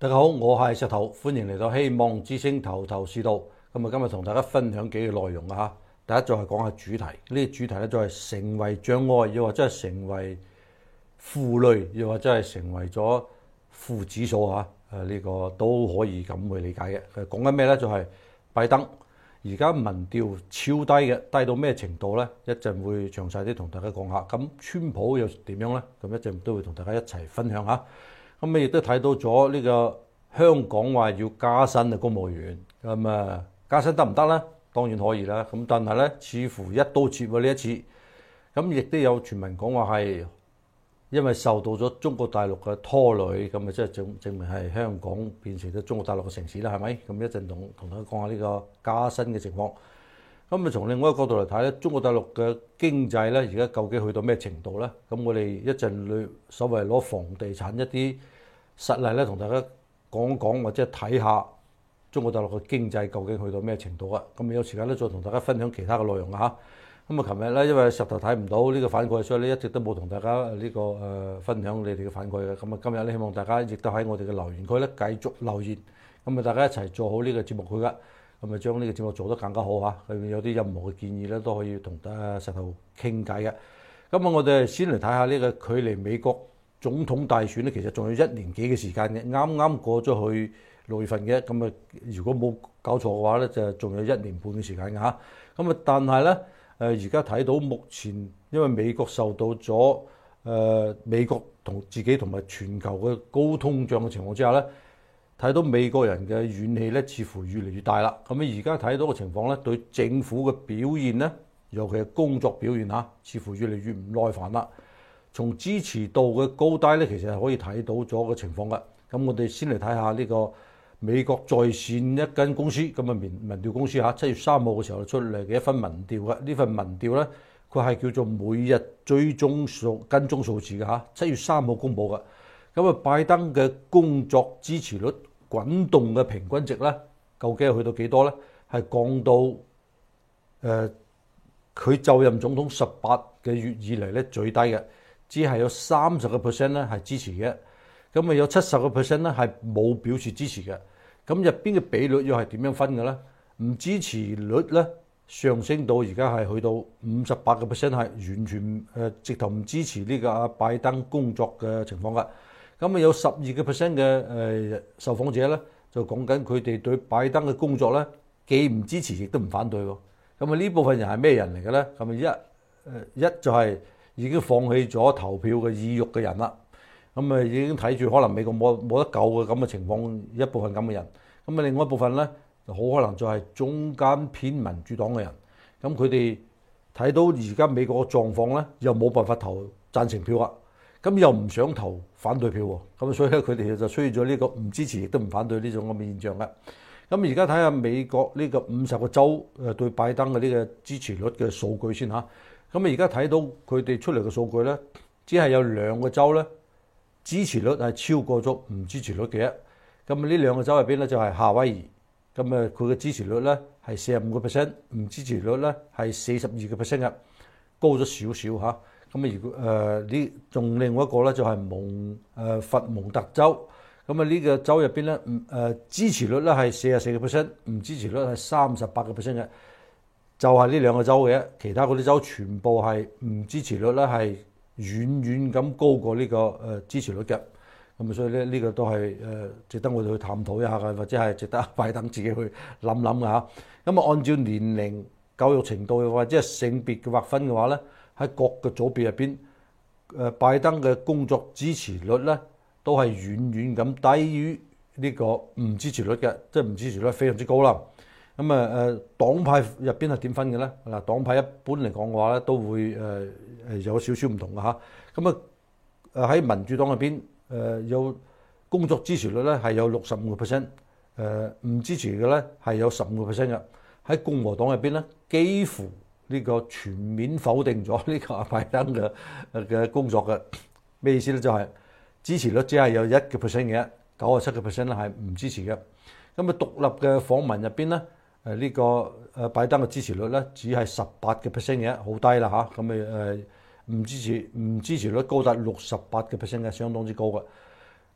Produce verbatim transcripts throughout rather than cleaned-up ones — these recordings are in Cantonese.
大家好，我係石頭，歡迎嚟到希望之星頭頭是道。咁啊，今日同大家分享幾個內容啊嚇。第一就係講下主題，呢個主題咧就係成為障礙，又或者係成為負累，又或者係成為咗負指數嚇。誒、這、呢個都可以咁去理解嘅。誒講緊咩咧？就係、是、拜登而家民調超低嘅，低到咩程度咧？一陣會詳細啲同大家講下。咁川普又點樣咧？咁一陣都會同大家一齊分享下。咁你亦都睇到咗呢個香港話要加薪嘅公務員，咁啊加薪得唔得咧？當然可以啦。咁但係咧，似乎一刀切喎呢一次。咁亦都有傳聞講話係因為受到咗中國大陸嘅拖累，咁啊即係證證明係香港變成咗中國大陸嘅城市啦，係咪？咁一陣同同大家講下呢個加薪嘅情況。咁啊從另外一個角度嚟睇咧，中國大陸嘅經濟咧而家究竟去到咩程度咧？咁我哋一陣去所謂攞房地產一啲實例咧，同大家講講或者睇下中國大陸嘅經濟究竟去到咩程度啊？咁有時間咧再同大家分享其他嘅內容啊！咁啊，琴日咧因為石頭睇唔到呢個反饋，所以咧一直都冇同大家呢個誒分享你哋嘅反饋嘅。咁啊，今日咧希望大家亦都喺我哋嘅留言區咧繼續留言，咁啊大家一齊做好呢個節目佢噶，咁啊將呢個節目做得更加好嚇。裏面有啲任何嘅建議咧都可以同大石頭傾偈嘅。咁啊，我哋先嚟睇下呢個距離美國總統大選咧，其實仲有一年幾嘅時間嘅，啱啱過咗去六月份嘅。咁啊，如果冇搞錯嘅話咧，就仲有一年半嘅時間嘅嚇。咁啊，但係咧，誒而家睇到目前，因為美國受到咗誒、呃、美國同自己同埋全球嘅高通脹嘅情況之下咧，睇到美國人嘅怨氣咧，似乎越嚟越大啦。咁啊，而家睇到嘅情況咧，對政府嘅表現咧，尤其係工作表現嚇，似乎越嚟越唔耐煩啦。從支持度嘅高低咧，其實係可以睇到咗個情況嘅。咁我哋先嚟睇下呢個美國在線一間公司，咁啊民民調公司嚇，七月三號嘅時候出嚟嘅一份民調嘅。呢份民調咧，佢係叫做每日追蹤數跟蹤數字嘅嚇，七月三號公佈嘅。咁啊，拜登嘅工作支持率滾動嘅平均值咧，究竟係去到幾多咧？係降到誒佢就任總統十八個月以嚟咧最低嘅。只係有三十個 percent 咧係支持嘅，咁啊有七十個 percent 咧係冇表示支持嘅。咁入邊嘅比率又係點樣分嘅咧？唔支持率咧上升到而家係去到五十八個 percent，係完全誒、呃、直頭唔支持呢個阿拜登工作嘅情況㗎。咁啊有十二個 percent 嘅誒受訪者咧就講緊佢哋對拜登嘅工作咧既唔支持亦都唔反對喎。咁啊呢部分人係咩人嚟嘅咧？咁啊一誒一就係、是。已經放棄咗投票嘅意欲嘅人啦，咁啊已經睇住可能美國冇冇得救嘅咁嘅情況，一部分咁嘅人，咁啊另外一部分咧，好可能就係中間偏民主黨嘅人，咁佢哋睇到而家美國嘅狀況咧，又冇辦法投贊成票啊，咁又唔想投反對票喎，咁所以咧佢哋就需要咗呢個唔支持亦都唔反對呢種咁嘅現象嘅。咁而家睇下美國呢個五十個州誒對拜登嘅呢個支持率嘅數據先嚇。咁啊，而家睇到佢哋出嚟嘅數據咧，只係有兩個州咧支持率係超過咗唔支持率嘅。咁啊，呢兩個州入邊咧就係夏威夷，咁啊佢嘅支持率咧係四十五個 percent，唔支持率咧係四十二個 percent 嘅，高咗少少嚇。咁啊，如果誒呢仲另外一個咧就係蒙誒佛蒙特州，咁啊呢個州入邊咧唔誒支持率咧係四十四個 percent，唔支持率係三十八個 percent 嘅。就係呢兩個州嘅，其他嗰啲州全部係唔支持率咧係遠遠咁高過呢個誒支持率嘅，咁啊所以咧呢個都係誒值得我哋去探討一下嘅，或者係值得拜登自己去諗諗嘅嚇。咁啊按照年齡、教育程度或者係性別嘅劃分嘅話咧，喺各個組別入邊，誒拜登嘅工作支持率咧都係遠遠咁低於呢個唔支持率嘅，即係唔支持率非常之高啦。咁啊誒黨派入邊係點分嘅咧？嗱，黨派一般嚟講嘅話咧，都會誒誒、呃、有少少唔同嘅嚇。咁啊誒喺民主黨入邊誒有工作支持率咧係有六十五個 percent，誒唔支持嘅咧係有十五個 percent 嘅。喺共和黨入邊咧，幾乎呢個全面否定咗呢個拜登嘅嘅工作嘅。咩意思咧？就係、是、支持率只係有一個 percent 嘅，九十七個 percent 咧係唔支持嘅。咁啊獨立嘅訪問入邊咧。誒呢個誒拜登嘅支持率咧，只係十八個 percent 嘅，好低啦嚇。咁誒誒唔支持唔支持率高達六十八個 percent 嘅，相當之高嘅。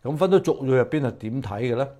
咁分到族裔入邊係點睇嘅咧？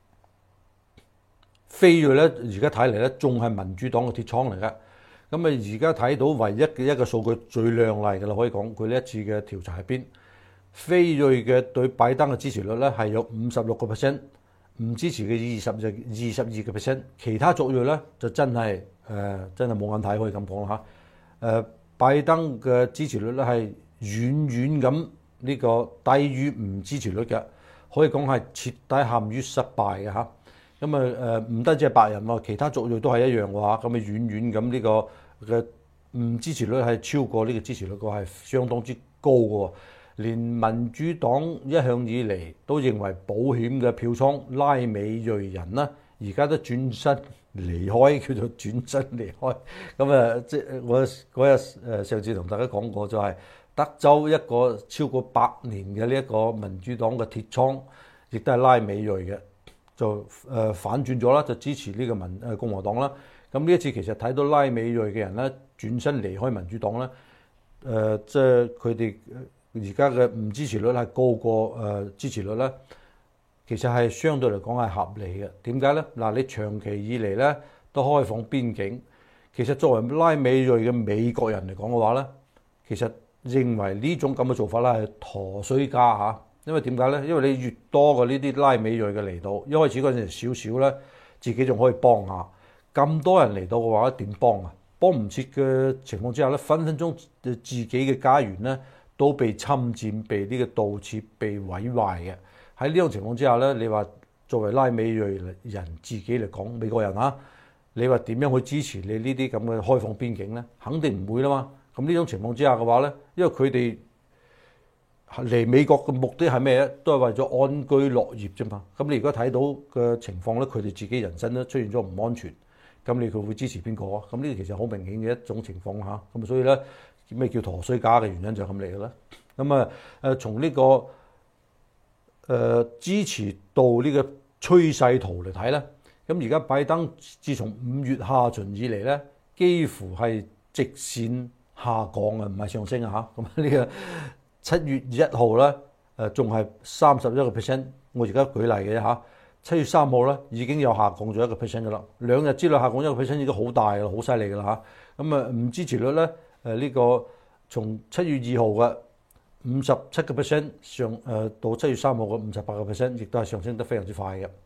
非裔咧，而家睇嚟咧，仲係民主黨嘅鐵倉嚟嘅。咁啊，而家睇到唯一嘅一個數據最亮麗嘅啦，可以講佢呢一次嘅調查入邊，非裔嘅對拜登嘅支持率咧係有五十六個 percent， 唔支持嘅二十就二十二個 percent， 其他族裔咧就真係誒、呃、真係冇眼睇，可以咁講啦嚇。誒、呃，拜登嘅支持率咧係遠遠咁呢個低於唔支持率嘅，可以講係徹底陷於失敗嘅嚇。咁啊誒唔單止係白人喎，其他族裔都係一樣嘅話，咁啊遠遠咁呢個嘅唔支持率係超過呢個支持率嘅話係相當之高嘅喎。連民主黨一向以嚟都認為保險嘅票倉拉美裔人啦，而家都轉身離開，叫做轉身離開。咁啊，即係我嗰日誒上次同大家講過，就係德州一個超過百年嘅呢一個民主黨嘅鐵倉，亦都係拉美裔嘅，就誒反轉咗啦，就支持呢個民誒共和黨啦。咁呢一次其實睇到拉美裔嘅人咧轉身離開民主黨咧，誒即係佢哋而家嘅唔支持率係高過誒支持率咧，其實係相對嚟講係合理嘅。點解咧？嗱，你長期以嚟咧都開放邊境，其實作為拉美裔嘅美國人嚟講嘅話咧，其實認為呢種咁嘅做法咧係陀衰家嚇。因為點解咧？因為你越多嘅呢啲拉美裔嘅嚟到，一開始嗰陣時少少咧，自己仲可以幫下。咁多人嚟到嘅話，點幫啊？幫唔切嘅情況之下咧，分分鐘自己嘅家園咧都被侵佔、被呢個盜竊、被毀壞嘅。喺呢種情況之下咧，你話作為拉美裔人自己嚟講，美國人啊，你話點樣去支持你呢啲咁嘅開放邊境咧？肯定唔會啦嘛。咁呢種情況之下嘅話咧，因為佢哋嚟美國嘅目的係咩咧？都係為咗安居樂業啫嘛。咁你而家睇到嘅情況咧，佢哋自己人生咧出現咗唔安全。咁你佢會支持邊個啊？咁呢個其實好明顯嘅一種情況嚇。咁所以咧，咩叫陀衰家嘅原因就係咁嚟嘅啦。咁啊誒，從呢個誒、呃、支持度呢個趨勢圖嚟睇咧，咁而家拜登自從五月下旬以嚟咧，幾乎係直線下降啊，唔係上升啊嚇。咁呢個七月一號咧誒，仲係三十一個 percent。我而家舉例嘅啫嚇。七月三號咧已經有下降咗一個 percent 嘅啦，兩日之內下降一個 percent 已經好大啦，好犀利嘅啦嚇。咁啊唔支持率咧誒呢、呃這個從七月二號嘅五十七個 percent 上誒、呃、到七月三號嘅五十八個 percent， 亦都係上升得非常之快嘅。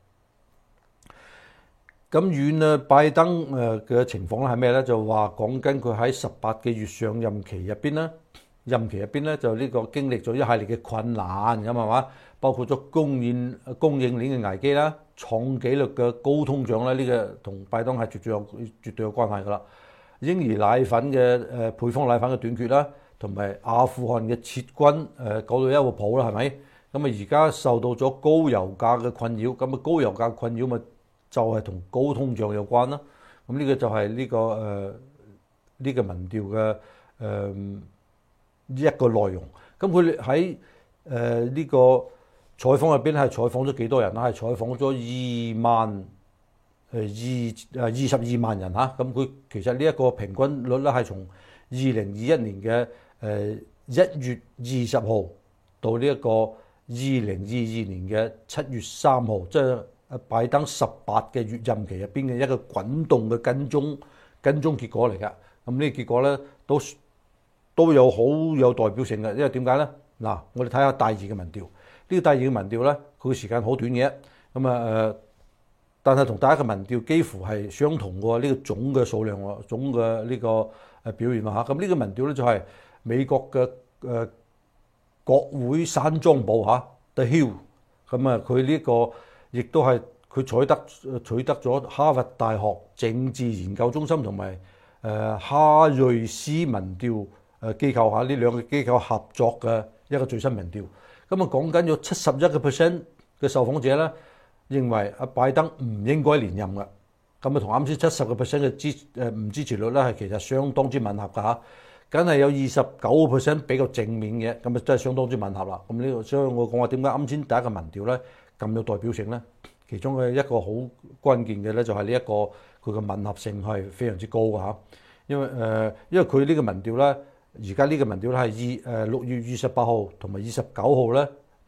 咁遠啊，拜登誒嘅情況咧係咩咧？就話講緊佢喺十八個月上任期入邊咧，任期入邊咧就呢個經歷咗一系列嘅困難咁係嘛？包括咗供應供應鏈嘅危機啦、創紀錄嘅高通脹啦，呢、這個同拜登係絕對有絕對有關係噶啦。嬰兒奶粉嘅誒配方奶粉嘅短缺啦，同埋阿富汗嘅撤軍誒搞到一個譜啦，係咪？咁啊而家受到咗高油價嘅困擾，咁啊高油價困擾咪就係同高通脹有關啦。咁呢個就係呢、這個誒呢、呃這個民調嘅誒一個內容。咁佢喺誒呢個採訪入邊係採訪咗幾多人啦？係採訪咗二萬誒二誒二十二萬人嚇。咁佢其實呢一個平均率咧係從二零二一年嘅誒一月二十號到呢一個二零二二年嘅七月三號，即係拜登十八個月任期入邊嘅一個滾動嘅跟蹤跟蹤結果嚟㗎。咁呢個結果咧都都有好有代表性嘅，因為點解咧？嗱，我哋睇下第二嘅民調。呢個第二嘅民調咧，佢時間好短嘅，咁啊誒，但係同第一嘅民調幾乎係相同嘅呢個總嘅數量喎，總嘅呢個誒表現啊嚇。咁呢個民調咧就係美國嘅誒國會山莊部嚇 The Hill，咁啊佢呢個亦都係佢取得取得咗哈佛大學政治研究中心同埋誒哈瑞斯民調誒機構嚇呢兩個機構合作嘅一個最新民調。咁啊，講緊有七十一個 percent 嘅受訪者咧，認為阿拜登唔應該連任嘅。咁啊，同啱先七十個 percent 嘅支誒唔支持率咧，係其實相當之吻合㗎嚇。梗係有二十九個 percent 比較正面嘅，咁啊真係相當之吻合啦。咁呢個所以我講話點解啱先第一個民調咧咁有代表性咧？其中嘅一個好關鍵嘅咧，就係呢一個佢嘅吻合性係非常之高㗎嚇。因為誒、呃，因為佢呢個民調咧。而家呢個民調咧係二誒六月二十八號同埋二十九號咧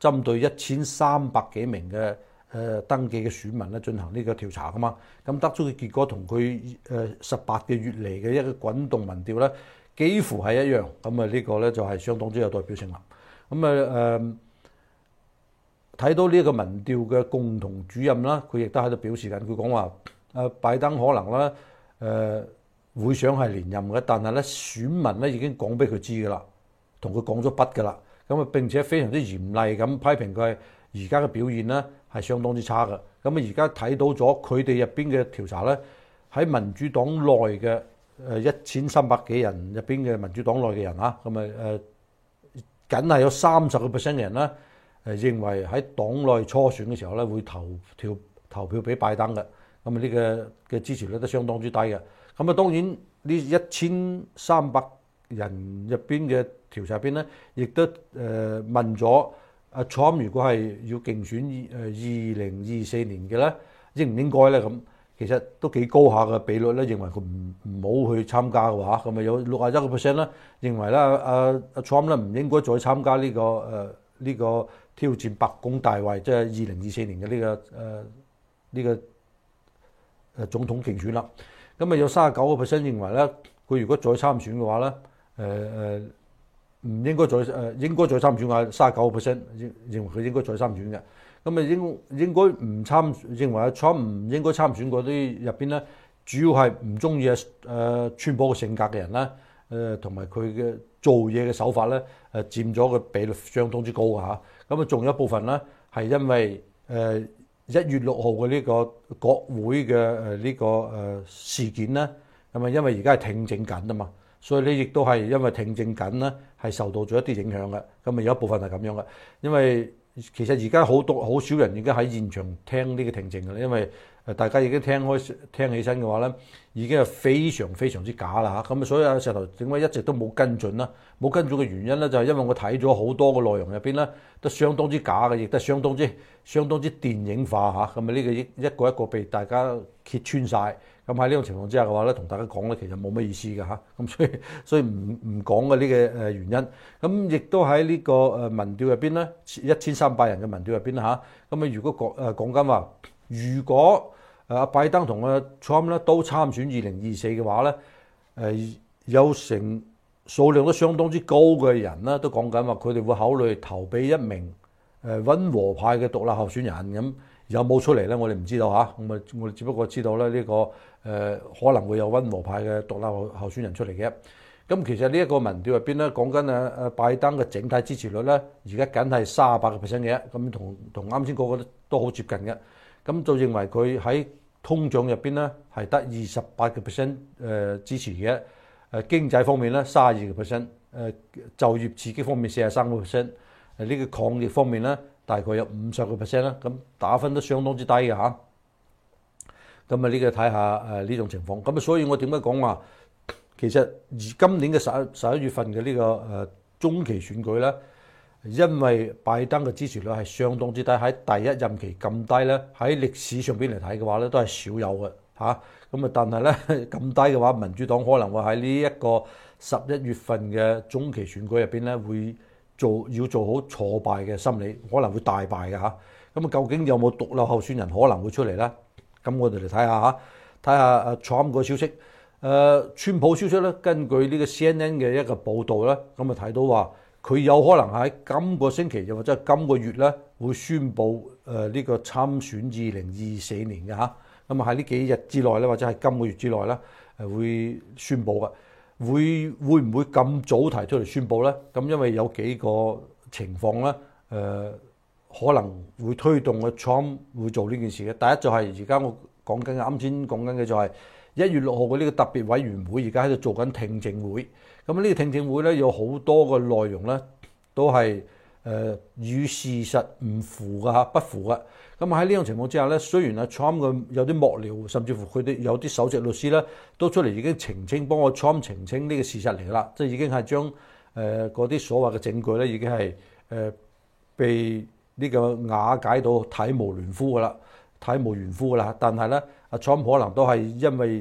針對一千三百幾名嘅誒登記嘅選民咧進行呢個調查噶嘛。咁得出嘅結果同佢誒十八個月嚟嘅一個滾動民調咧幾乎係一樣。咁啊呢個咧就係相當之有代表性啦。咁啊誒睇到呢一個民調嘅共同主任啦，佢亦都喺度表示緊，佢講話誒拜登可能咧誒、呃、會想係連任嘅，但係咧選民咧已經講俾佢知㗎啦，同佢講咗筆㗎啦。咁啊並且非常之嚴厲咁批評佢而家嘅表現咧係相當之差嘅。咁啊而家睇到咗佢哋入邊嘅調查咧，喺民主黨內嘅誒一千三百幾人入邊嘅民主黨內嘅人啊，咁啊誒僅係有三十個 percent 嘅人啦。誒認為喺黨內初選嘅時候咧，會投票投票俾拜登嘅，咁啊呢個嘅支持率都相當之低嘅。咁啊當然呢一千三百人入邊嘅調查入邊咧，亦都誒問咗阿 Trump 如果係要競選誒二零二四年嘅咧，應唔應該咧？咁其實都幾高下嘅比率咧，認為佢唔唔好去參加嘅話，咁啊有六十一個 percent 啦，認為咧阿阿 Trump 咧唔應該再參加呢個誒呢個挑戰白宮大位，即係二零二四年嘅呢個誒呢個誒總統競選啦。咁啊有三十九個 percent 認為咧，佢如果再參選嘅話咧，誒誒唔應該再誒應該再參選嘅話，三十九個 percent 認認為佢應該再參選嘅。咁啊應應該唔參認為阿 Trump 唔應該參選嗰啲入邊咧，主要係唔中意啊誒川普嘅性格嘅人啦，誒同埋佢嘅做嘢嘅手法咧，誒佔咗嘅比率相當之高嘅嚇。咁啊，仲有一部分咧係因為誒一月六號嘅呢個國會嘅誒呢個誒事件咧，咁啊因為而家係聽證緊啊嘛，所以咧亦都係因為聽證緊咧係受到咗一啲影響嘅。咁啊有一部分係咁樣嘅，因為其實而家好多好少人已經喺現場聽呢個聽證嘅啦，因為誒大家已經聽開聽起身嘅話咧，已經係非常非常之假啦嚇。咁啊，所以阿石頭點解一直都冇跟進啦？冇跟進嘅原因咧，就係因為我睇咗好多個內容入邊咧，都相當之假嘅，亦都相當之相當之電影化嚇。咁啊，呢個一一個一個被大家揭穿晒。咁喺呢種情況之下嘅話咧，同大家講咧，其實冇乜意思嘅嚇。咁所以所以唔唔講嘅呢個誒原因。咁亦都喺呢個誒民調入邊咧，一千三百人嘅民調入邊嚇。咁啊，如果講誒講緊話，如果誒阿拜登同阿 Trump 咧都參選二零二四嘅話咧，誒有成數量都相當之高嘅人咧，都講緊話佢哋會考慮投俾一名誒溫和派嘅獨立候選人。咁有冇出嚟咧？我哋唔知道嚇。咁啊，我哋只不過知道咧呢個誒可能會有溫和派嘅獨立候候選人出嚟嘅。咁其實呢一個民調入邊咧，講緊誒誒拜登嘅整體支持率咧，而家僅係三十八個 percent 嘅，咁同同啱先嗰個都好接近嘅。咁就認為佢喺通脹入邊咧係得二十八個 percent 誒支持嘅。誒經濟方面咧三十二個 percent， 誒就業刺激方面四十三個 percent， 誒呢個抗疫方面咧大概有五十個 percent 啦。咁打分都相當之低嘅嚇。咁啊呢個睇下誒呢種情況。咁啊所以我點解講話其實而今年嘅十一十一月份嘅呢個誒中期選舉咧，因為拜登嘅支持率係相當之低，喺第一任期咁低咧，喺歷史上邊嚟睇嘅話咧，都係少有嘅嚇。咁啊，但係咧咁低嘅話，民主黨可能會喺呢一個十一月份嘅中期選舉入邊咧，會做要做好挫敗嘅心理，可能會大敗嘅嚇。咁啊，究竟有冇獨立候選人可能會出嚟咧？咁我哋嚟睇下嚇，睇下阿 Trump 個消息。誒、呃，川普消息咧，根據呢個 C N N 嘅一個報導咧，咁啊睇到話佢有可能喺今個星期又或者係今個月咧，會宣布誒呢、呃這個參選二零二四年嘅嚇。咁啊喺呢幾日之內咧，或者係今個月之內咧，誒會宣布嘅。會會唔會咁早提出嚟宣布咧？咁因為有幾個情況咧，誒、呃、可能會推動個 Trump 會做呢件事嘅。第一就係而家我講緊嘅，啱先講緊嘅就係、是。一月六號嘅呢個特別委員會而家喺度做緊聽證會，咁呢個聽證會咧有好多個內容咧都係誒、呃、與事實唔符嘅嚇，不符嘅。咁喺呢種情況之下咧，雖然阿 Trump 嘅有啲幕僚，甚至乎佢哋有啲首席律師咧都出嚟已經澄清，幫我 Trump 澄清呢個事實嚟㗎啦，即係已經係將誒嗰啲所謂嘅證據咧已經係誒、呃、被呢個瓦解到體無完膚㗎啦。體無完膚㗎啦，但係咧，阿 Trump 可能都係因為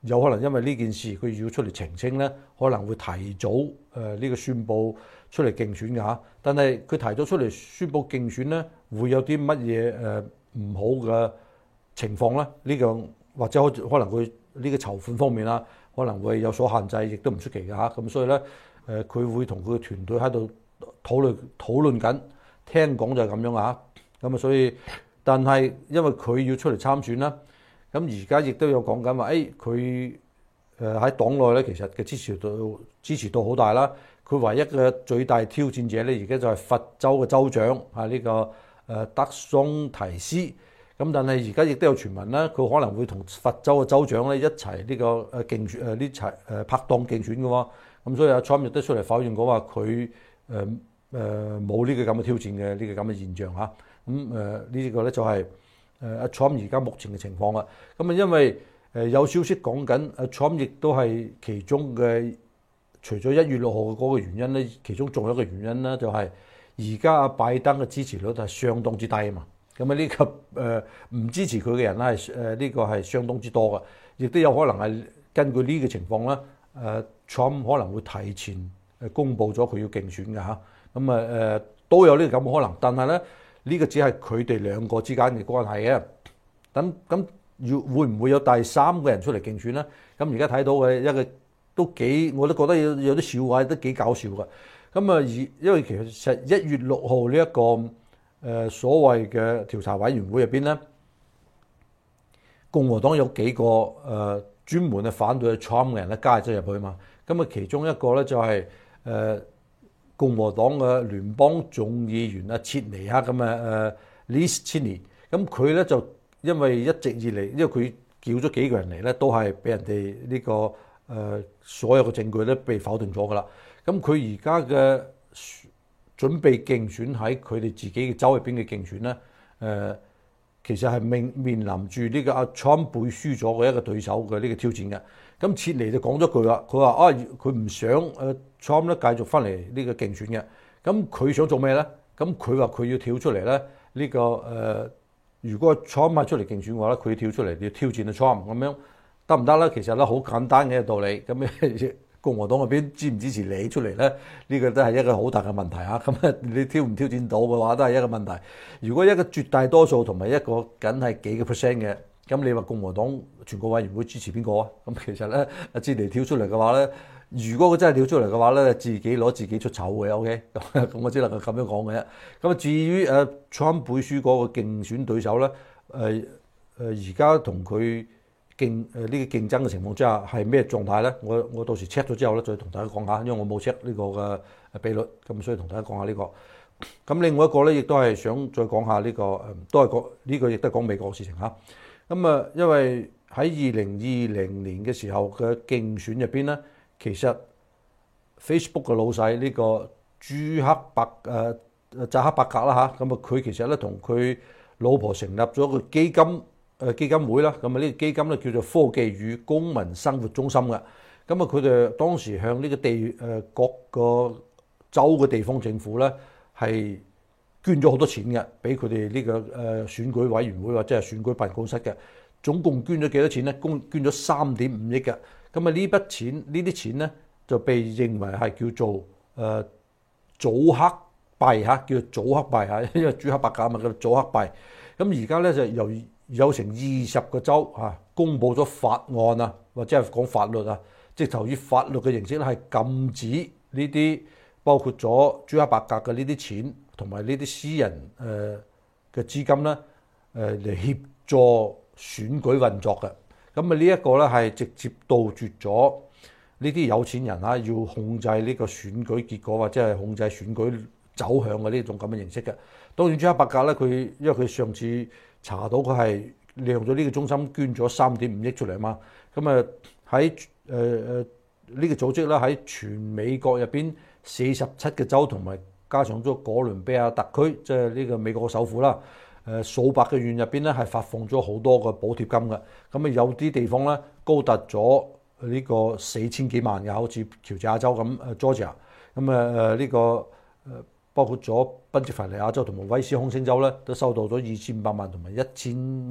有可能因為呢件事佢要出嚟澄清咧，可能會提早誒呢、呃這個宣佈出嚟競選嘅嚇。但係佢提早出嚟宣佈競選咧，會有啲乜嘢誒唔好嘅情況咧？呢、這個或者可可能會呢個籌款方面啦，可能會有所限制，亦都唔出奇嘅嚇。咁所以咧誒，佢、呃、會同佢嘅團隊喺度討論討論緊，聽講就係咁樣啊。咁啊，所以但係因為佢要出嚟參選啦。咁而家亦都有講緊話，誒佢誒喺黨內咧，其實嘅支持度支持度好大啦。佢唯一嘅最大挑戰者咧，而家就係佛州嘅州長啊，呢、這個誒、呃、德松提斯。咁但係而家亦都有傳聞啦，佢可能會同佛州嘅州長咧一齊呢、這個誒競選誒呢齊誒拍檔競選嘅喎。咁所以阿 Trump 亦都出嚟否認講話佢誒誒冇呢個咁嘅挑戰嘅呢、這個咁嘅現象嚇。咁誒呢個咧就係、是。誒阿 Trump 而家目前嘅情況啦，咁啊因為誒有消息講緊，阿 Trump 亦都係其中嘅，除咗一月六號嗰個原因咧，其中仲有一個原因咧，就係而家阿拜登嘅支持率係相當之低啊嘛，咁啊呢個誒唔支持佢嘅人咧係誒呢個係相當之多嘅，亦都有可能係根據呢個情況咧，誒 Trump 可能會提前誒公佈咗佢要競選嘅嚇，咁啊誒都有呢個咁嘅可能，但係咧。呢個只係佢哋兩個之間嘅關係嘅，咁咁要會唔會有第三個人出嚟競選咧？咁而家睇到嘅一個都幾，我都覺得有有啲笑話，都幾搞笑嘅。咁啊，而因為其實一月六號呢一個誒、呃、所謂嘅調查委員會入邊咧，共和黨有幾個誒、呃、專門嘅反對 Trump 嘅人咧加入咗入去嘛。咁啊，其中一個咧就係、是、誒。呃共和黨嘅聯邦眾議員啊，切尼克咁啊，誒 Liz Cheney，咁佢咧就因為一直以嚟，因為佢叫咗幾個人嚟咧，都係俾人哋呢、這個誒、呃、所有嘅證據咧被否定咗噶啦。咁佢而家嘅準備競選喺佢哋自己嘅州入邊嘅競選咧，誒、呃、其實係面面臨住呢個阿 Trump 背書咗嘅一個對手嘅呢個挑戰嘅。咁切尼就講咗句話，佢話啊，佢唔想誒 Trump 咧繼續翻嚟呢個競選嘅。咁佢想做咩咧？咁佢話佢要跳出嚟咧，呢、這個誒、呃，如果 Trump 係出嚟競選嘅話咧，佢要跳出嚟要挑戰阿 Trump 咁樣得唔得咧？其實咧好簡單嘅道理。咁共和黨嗰邊支唔支持你出嚟咧？呢、這個都係一個好大嘅問題嚇。咁啊，你挑唔挑戰到嘅話，都係一個問題。如果一個絕大多數同埋一個僅係幾個 percent 嘅。咁你話共和黨全國委員會支持邊個啊？咁其實咧，阿切尼跳出嚟嘅話咧，如果佢真係跳出嚟嘅話咧，自己攞自己出醜嘅 ，OK？咁我只能夠咁樣講嘅啫。咁啊，至於誒 Trump 背書嗰個競選對手咧，誒誒而家同佢競誒呢個競爭嘅情況之下係咩狀態咧？我我到時 check 咗之後咧，再同大家講下，因為我冇 check 呢個嘅比率，咁所以同大家講下呢個。咁另外一個咧，亦都係想再講下呢個誒，都係講呢個亦都係講美國嘅事情嚇。咁啊，因為喺二零二零年嘅時候嘅競選入邊咧，其實 Facebook 嘅老細呢個朱克伯誒誒扎克伯格啦嚇，咁啊佢其實咧同佢老婆成立咗個基金誒基金會啦，咁啊呢個基金咧叫做科技與公民生活中心嘅，咁啊佢哋當時向呢個地誒各個州嘅地方政府咧係捐咗好多錢嘅，俾佢哋呢個誒選舉委員會或者係選舉辦公室嘅，總共捐咗幾多錢咧？共捐咗三點五億嘅。咁啊呢筆錢呢啲錢咧就被認為係叫做誒祖克幣嚇，叫做祖克幣嚇，因為朱克伯格嘛叫祖克幣。咁而家咧就由有成二十個州嚇公佈咗法案啊，或者係講法律啊，即係就以法律嘅形式咧係禁止呢啲包括咗朱克伯格嘅呢啲錢。同埋呢啲私人誒嘅資金咧，誒嚟協助選舉運作嘅。咁啊呢一個咧係直接杜絕咗呢啲有錢人啊要控制呢個選舉結果或者係控制選舉走向嘅呢種咁嘅形式嘅。當然朱克伯格咧，佢因為佢上次查到佢係利用咗呢個中心捐咗三點五億出嚟嘛。咁啊喺誒誒呢個組織咧喺全美國入邊四十七個州同埋。加上咗哥倫比亞特區，即係呢個美國嘅首府啦。誒數百嘅縣入邊咧，係發放咗好多個補貼金嘅。咁啊，有啲地方咧高達咗呢個四千幾萬嘅，好似喬治亞州咁，誒 Georgia。咁啊誒呢個誒包括咗賓夕法尼亞州同埋威斯康星州咧，都收到咗二千五百萬同埋一千一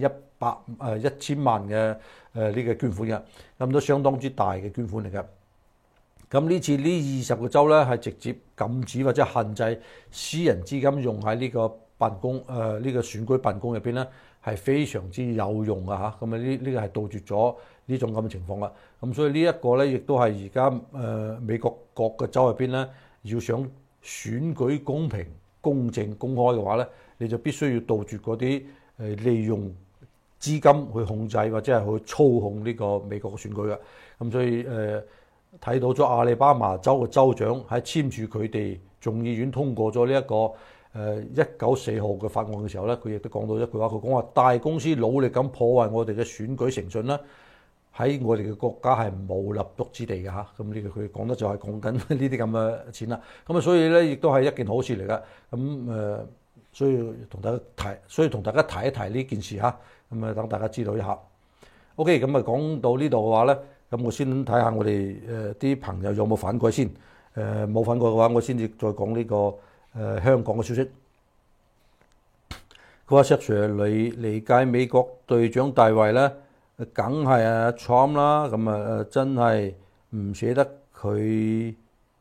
百誒一千萬嘅誒呢個捐款嘅，咁都相當之大嘅捐款嚟嘅。咁呢次呢二十個州咧係直接禁止或者限制私人資金用喺呢個辦公誒呢、呃這個選舉辦公入邊咧，係非常之有用嘅嚇。咁啊呢呢個係杜絕咗呢種咁嘅情況啦。咁所以呢一個咧，亦都係而家誒美國各個州入邊咧，要想選舉公平、公正、公開嘅話咧，你就必須要杜絕嗰啲誒利用資金去控制或者係去操控呢個美國嘅選舉嘅。咁所以誒。呃睇到咗阿里巴馬州嘅州長喺簽署佢哋眾議院通過咗呢一個誒一九四號嘅法案嘅時候咧，佢亦都講到一句話，佢講話大公司努力咁破壞我哋嘅選舉誠信啦，喺我哋嘅國家係冇立足之地嘅嚇。咁呢個佢講得就係講緊呢啲咁嘅錢啦。咁啊，所以咧亦都係一件好事嚟㗎。咁誒，所以同大家提，所以同大家提一提呢件事嚇。咁啊，等大家知道一下。OK，咁啊講到呢度嘅話咧。咁我先睇下我哋誒啲朋友有冇反饋先，誒冇反饋嘅話，我先至再講呢、這個誒、呃、香港嘅消息。佢話石 Sir 理理解美國隊長大衛咧，梗係阿 Trump 啦，咁啊真係唔捨得佢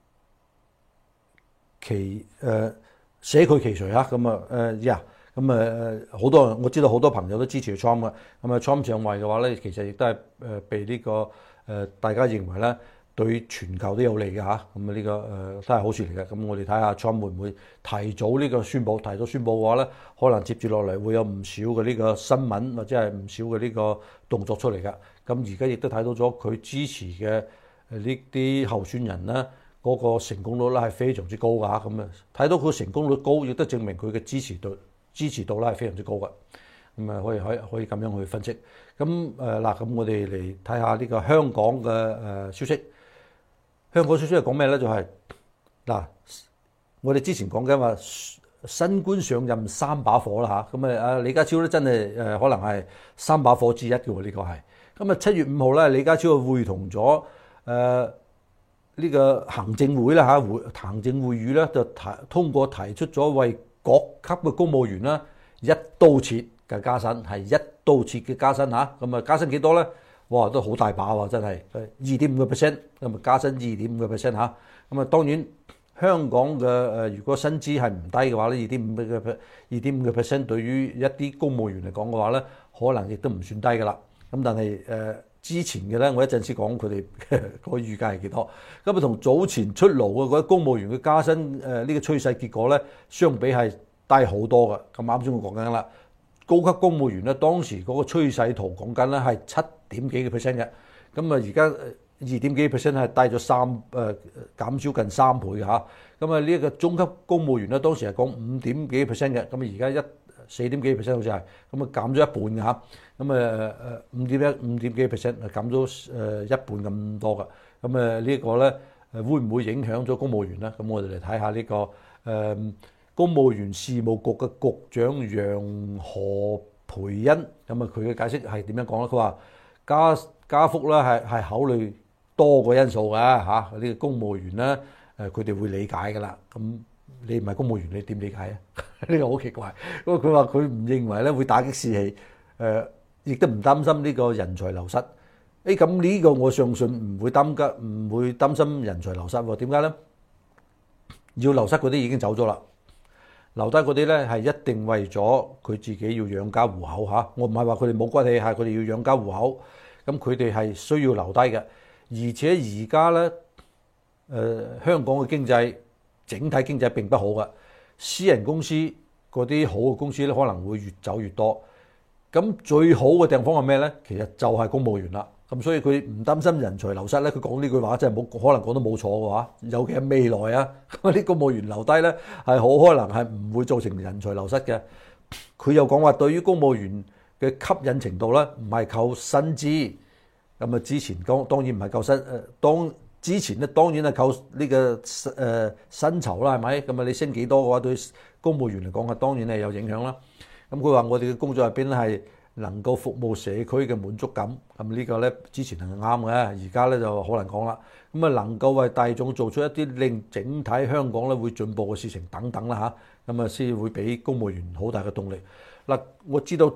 其誒捨佢其誰啊，咁啊誒呀，咁啊好多人我知道好多朋友都支持 Trump 嘅，咁啊 Trump 上位嘅話咧，其實亦都係誒被呢、這個。誒大家認為咧對全球都有利嘅嚇，咁啊呢個誒都係好事嚟嘅。咁我哋睇下 Trump 會唔會提早呢個宣佈，提早宣佈嘅話咧，可能接住落嚟會有唔少嘅呢個新聞或者係唔少嘅呢個動作出嚟嘅。咁而家亦都睇到咗佢支持嘅誒呢啲候選人咧，嗰個成功率咧係非常之高嘅嚇。咁啊睇到佢成功率高，亦都證明佢嘅支持度支持度咧係非常之高嘅。咁啊，可以可以可以咁樣去分析。咁誒嗱，咁我哋嚟睇下呢個香港嘅誒消息。香港消息係講咩咧？就係、是、嗱，我哋之前講緊話新官上任三把火啦嚇。咁啊，阿李家超咧真係誒可能係三把火之一嘅喎，呢、這個係。咁啊，七月五號咧，李家超會同咗誒呢個行政會啦嚇，會行政會議咧就提通過提出咗為各級嘅公務員啦一刀切嘅加薪，係一刀切嘅加薪嚇，咁啊加薪幾多咧？哇，都好大把喎，真係二點五個 percent，咁啊加薪二點五個 percent 嚇，咁啊當然香港嘅誒如果薪資係唔低嘅話咧，二點五個二點五個 percent 對於一啲公務員嚟講嘅話咧，可能亦都唔算低㗎啦。咁但係誒、呃、之前嘅咧，我一陣先講佢哋個預計係幾多。咁啊同早前出爐嘅嗰啲公務員嘅加薪誒呢個趨勢結果咧，相比係低好多㗎。咁啱先我講緊啦。高級公務員咧，當時嗰個趨勢圖講緊咧係七點幾個 percent 嘅，咁啊而家二點幾 percent 係低咗三誒、呃、減少近三倍嘅嚇，咁啊呢一個中級公務員咧，當時係講五點幾 percent 嘅，咁啊而家一四點幾 percent 好似係，咁啊減咗一半嘅嚇，咁啊誒五點一五點幾 percent 係減咗誒一半咁多嘅，咁啊呢個咧誒會唔會影響咗公務員咧？咁我哋嚟睇下呢個誒。呃公務員事務局嘅局長楊何培恩，咁啊佢嘅解釋係點樣講咧？佢話加加幅咧係係考慮多個因素嘅嚇，呢個公務員咧誒佢哋會理解㗎啦。咁你唔係公務員，你點理解啊？呢個好奇怪。因為佢話佢唔認為咧會打擊士氣，誒亦都唔擔心呢個人才流失。誒咁呢個我相信唔會擔吉，唔會擔心人才流失喎。點解咧？要流失嗰啲已經走咗啦。留低嗰啲咧係一定為咗佢自己要養家糊口嚇，我唔係話佢哋冇骨氣，係佢哋要養家糊口，咁佢哋係需要留低嘅。而且而家咧，誒、呃、香港嘅經濟整體經濟並不好嘅，私人公司嗰啲好嘅公司咧可能會越走越多。咁最好嘅地方係咩咧？其實就係公務員啦。咁所以佢唔擔心人才流失咧，佢講呢句話真係冇可能講得冇錯嘅話，尤其係未來啊，嗰啲公務員留低咧係好可能係唔會造成人才流失嘅。佢又講話對於公務員嘅吸引程度咧，唔係靠薪資，咁啊之前講當然唔係靠薪誒，當之前咧當然係靠呢個誒薪酬啦，係咪？咁啊你升幾多嘅話，對公務員嚟講啊當然係有影響啦。咁佢話我哋嘅工作入邊咧係能夠服務社區嘅滿足感，咁呢個咧之前係啱嘅，而家咧就好難講啦。咁啊能夠為大眾做出一啲令整體香港咧會進步嘅事情等等啦嚇，咁啊先會俾公務員好大嘅動力。嗱，我知道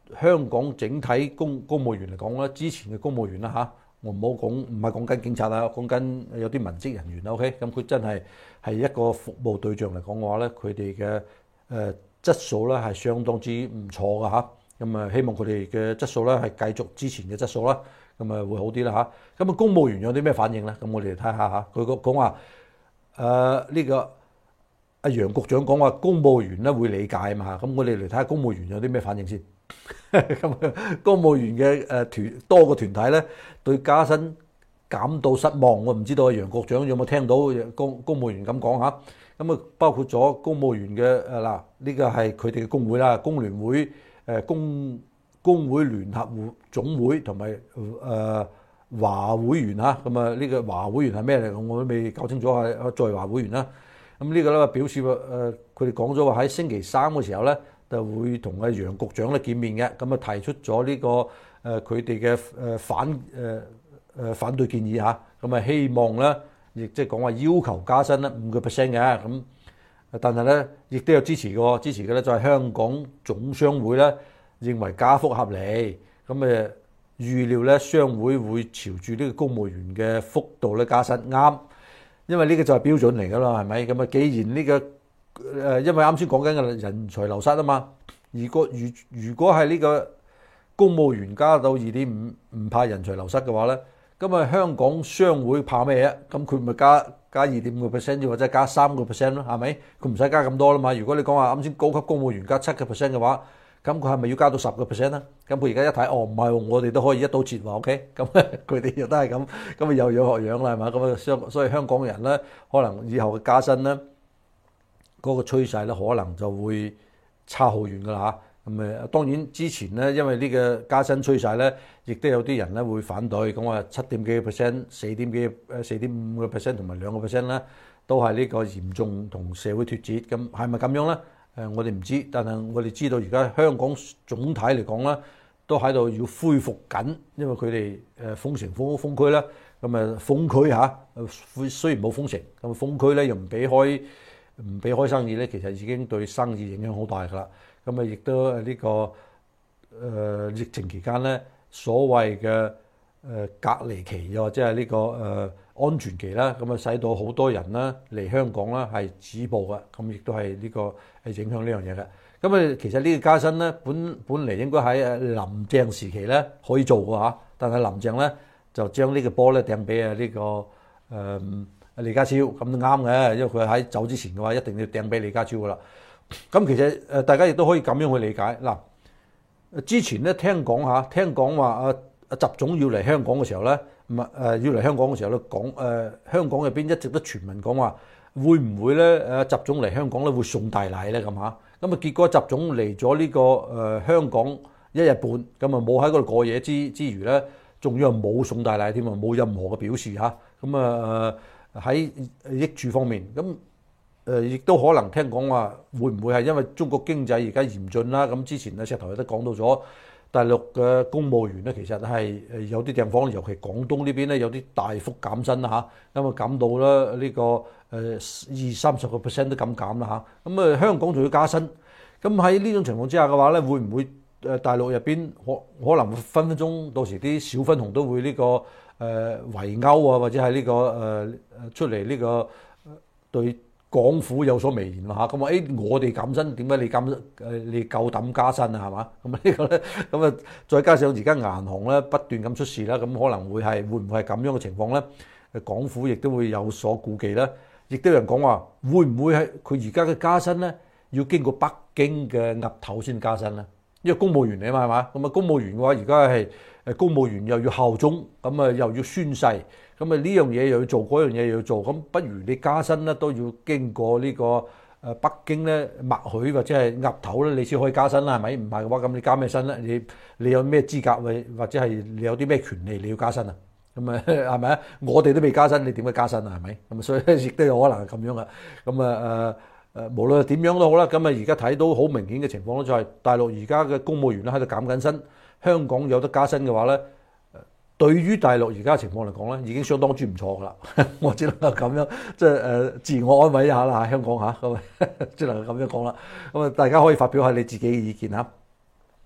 香港整體公公務員嚟講咧，之前嘅公務員啦嚇，我唔好講，唔係講緊警察啊，講緊有啲文職人員啦 ，OK，咁佢真係係一個服務對象嚟講嘅話咧，佢哋嘅誒質素咧係相當之唔錯嘅嚇，咁啊希望佢哋嘅質素咧係繼續之前嘅質素啦，咁啊會好啲啦嚇。咁啊公務員有啲咩反應咧？咁我哋嚟睇下嚇，佢講講話誒呢個阿楊局長講話公務員咧會理解嘛，咁我哋嚟睇下公務員有啲咩反應先。咁公務員嘅誒團多個團體咧對加薪感到失望，我唔知道阿楊局長有冇聽到公公務員咁講嚇。咁啊包括咗公務員嘅誒嗱，呢個係佢哋嘅工會啦，工聯會誒工工會聯合會總會同埋誒華會員嚇。咁啊呢個華會員係咩嚟？我都未搞清楚，係作為華會員啦。咁呢個咧表示誒佢哋講咗話喺星期三嘅時候咧，就會同阿楊局長咧見面嘅，咁啊提出咗呢、這個誒佢哋嘅誒反誒誒、呃、反對建議嚇，咁啊希望咧，亦即係講話要求加薪咧五個 percent 嘅，咁但係咧亦都有支持嘅，支持嘅咧就係香港總商會咧認為加幅合理，咁誒預料咧商會會朝住呢個公務員嘅幅度咧加薪啱，因為呢個就係標準嚟㗎啦，係咪？咁啊既然呢、這個誒，因為啱先講緊嘅人才流失啊嘛。如果如如果係呢個公務員加到二點五，唔怕人才流失嘅話咧，咁啊香港商會怕咩啊？咁佢咪加加二點五個 percent，或者加三個 percent 咯，係咪？佢唔使加咁多啦嘛。如果你講話啱先高級公務員加七個 percent 嘅話，咁佢係咪要加到十個 percent 咧？咁佢而家一睇，哦唔係，我哋都可以一刀切喎 ，OK？咁佢哋又都係咁，咁啊又有學樣啦，係嘛？咁啊香所以香港人咧，可能以後嘅加薪咧。嗰個趨勢咧，可能就會差好遠噶啦嚇。咁誒，當然之前咧，因為呢個加薪趨勢咧，亦都有啲人咧會反對，咁話七點幾個 percent、四點幾誒四點五個 percent 同埋兩個 percent 咧，都係呢個嚴重同社會脫節。咁係咪咁樣咧？誒，我哋唔知，但係我哋知道而家香港總體嚟講咧，都喺度要恢復緊，因為佢哋誒封城封封區啦，咁誒封區嚇，雖然冇封城，咁封區咧又唔俾開。唔俾開生意咧，其實已經對生意影響好大噶啦。咁啊，亦都呢、這個誒、呃、疫情期間咧，所謂嘅誒隔離期又或者係呢個誒、呃、安全期啦，咁啊使到好多人啦嚟香港啦係止步嘅，咁亦都係呢個係影響呢樣嘢嘅。咁啊，其實呢個加薪咧，本本嚟應該喺誒林鄭時期咧可以做嘅嚇，但係林鄭咧就將呢個波咧掟俾啊呢個誒。呃李家超咁都啱嘅，因為佢喺走之前嘅話，一定要掟俾李家超噶啦。咁其實誒，大家亦都可以咁樣去理解嗱。之前咧聽講嚇，聽講話阿阿習總要嚟香港嘅時候咧，唔係誒要嚟香港嘅時候咧，講誒香港入邊一直都傳聞講話，會唔會咧誒習總嚟香港咧會送大禮咧咁嚇？咁啊結果習總嚟咗呢個誒香港一日半，咁啊冇喺嗰度過夜之之餘咧，仲要係冇送大禮添啊，冇任何嘅表示嚇，咁啊。喺益處方面，咁誒亦都可能聽講話，會唔會係因為中國經濟而家嚴峻啦？咁之前咧石頭亦都講到咗，大陸嘅公務員咧其實係誒有啲地方，尤其廣東呢邊咧有啲大幅減薪啦嚇，咁啊減到啦呢個誒二三十個 percent 都咁減啦嚇，咁啊香港仲要加薪，咁喺呢種情況之下嘅話咧，會唔會誒大陸入邊可可能分分鐘到時啲小粉紅都會呢個？誒圍毆啊，或者係呢、這個誒誒、呃、出嚟呢、這個、呃、對港府有所微言啦嚇，咁啊誒我哋減薪，點解你減誒你夠膽加薪啊係嘛？咁啊呢個咧，咁啊再加上而家銀行咧不斷咁出事啦，咁可能會係會唔會係咁樣嘅情況咧？誒港府亦都會有所顧忌啦，亦都有人講話會唔會係佢而家嘅加薪咧要經過北京嘅岌頭先加薪咧？因為公務員嚟啊嘛係嘛，咁啊公務員嘅話而家係。誒公務員又要效忠，咁啊又要宣誓，咁啊呢樣嘢又要做，嗰樣嘢又要做，咁不如你加薪咧都要經過呢個誒北京咧默許或者係岌頭咧，你先可以加薪啦，係咪？唔係嘅話，咁你加咩薪咧？你你有咩資格或或者係你有啲咩權利你要加薪啊？咁啊係咪啊？我哋都未加薪，你點解加薪啊？係咪？咁啊所以亦都有可能係咁樣啊。咁啊誒誒，無論點樣都好啦，咁啊而家睇到好明顯嘅情況咧，就係大陸而家嘅公務員咧喺度減緊薪。香港有得加薪嘅話咧，對於大陸而家嘅情況嚟講咧，已經相當之唔錯噶啦。我只能夠咁樣即係誒自我安慰一下啦嚇，香港嚇咁，只能夠咁樣講啦。咁啊，大家可以發表下你自己嘅意見嚇。